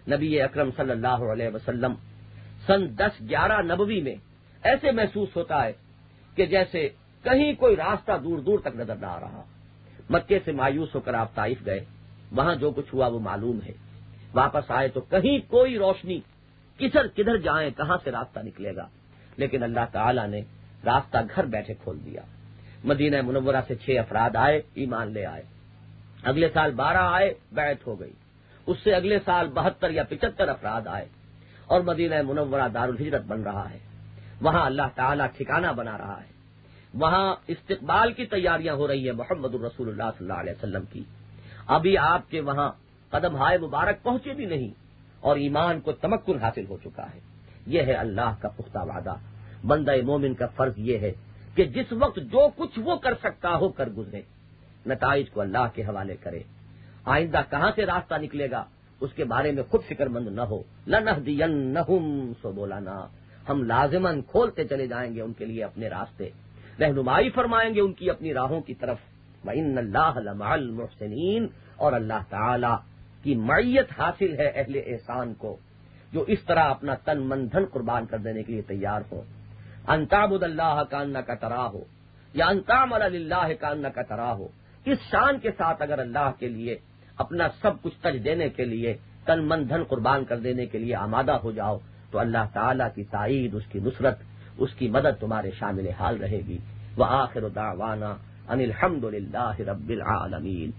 نبی اکرم صلی اللہ علیہ وسلم سن دس گیارہ نبوی میں ایسے محسوس ہوتا ہے کہ جیسے کہیں کوئی راستہ دور دور تک نظر نہ آ رہا. مکے سے مایوس ہو کر آپ طائف گئے، وہاں جو کچھ ہوا وہ معلوم ہے. واپس آئے تو کہیں کوئی روشنی، کدھر کدھر جائیں، کہاں سے راستہ نکلے گا. لیکن اللہ تعالی نے راستہ گھر بیٹھے کھول دیا. مدینہ منورہ سے چھ افراد آئے، ایمان لے آئے. اگلے سال بارہ آئے، بیعت ہو گئی. اس سے اگلے سال بہتر یا پچہتر افراد آئے اور مدینہ منورہ دارالہجرت بن رہا ہے. وہاں اللہ تعالیٰ ٹھکانہ بنا رہا ہے. وہاں استقبال کی تیاریاں ہو رہی ہیں محمد الرسول اللہ صلی اللہ علیہ وسلم کی. ابھی آپ کے وہاں قدم ہائے مبارک پہنچے بھی نہیں اور ایمان کو تمکن حاصل ہو چکا ہے. یہ ہے اللہ کا پختہ وعدہ. بندہ مومن کا فرض یہ ہے کہ جس وقت جو کچھ وہ کر سکتا ہو کر گزرے، نتائج کو اللہ کے حوالے کرے. آئندہ کہاں سے راستہ نکلے گا اس کے بارے میں خود فکر مند نہ ہو. لنہدینہم سبلنا، ہم لازماً کھولتے چلے جائیں گے ان کے لیے اپنے راستے، رہنمائی فرمائیں گے ان کی اپنی راہوں کی طرف. وَإِنَّ اللَّهَ لَمَعَ الْمُحْسِنِينَ، اور اللہ تعالی کی معیت حاصل ہے اہل احسان کو، جو اس طرح اپنا تن من دھن قربان کر دینے کے لیے تیار ہو. ان تعبد اللہ کانک تراہ یا ان تعمل للہ کانک تراہ، اس شان کے ساتھ اگر اللہ کے لیے اپنا سب کچھ تج دینے کے لیے، تن من دھن قربان کر دینے کے لیے آمادہ ہو جاؤ تو اللہ تعالیٰ کی تائید، اس کی نصرت، اس کی مدد تمہارے شامل حال رہے گی. وآخر دعوانا ان الحمد للہ رب العالمین.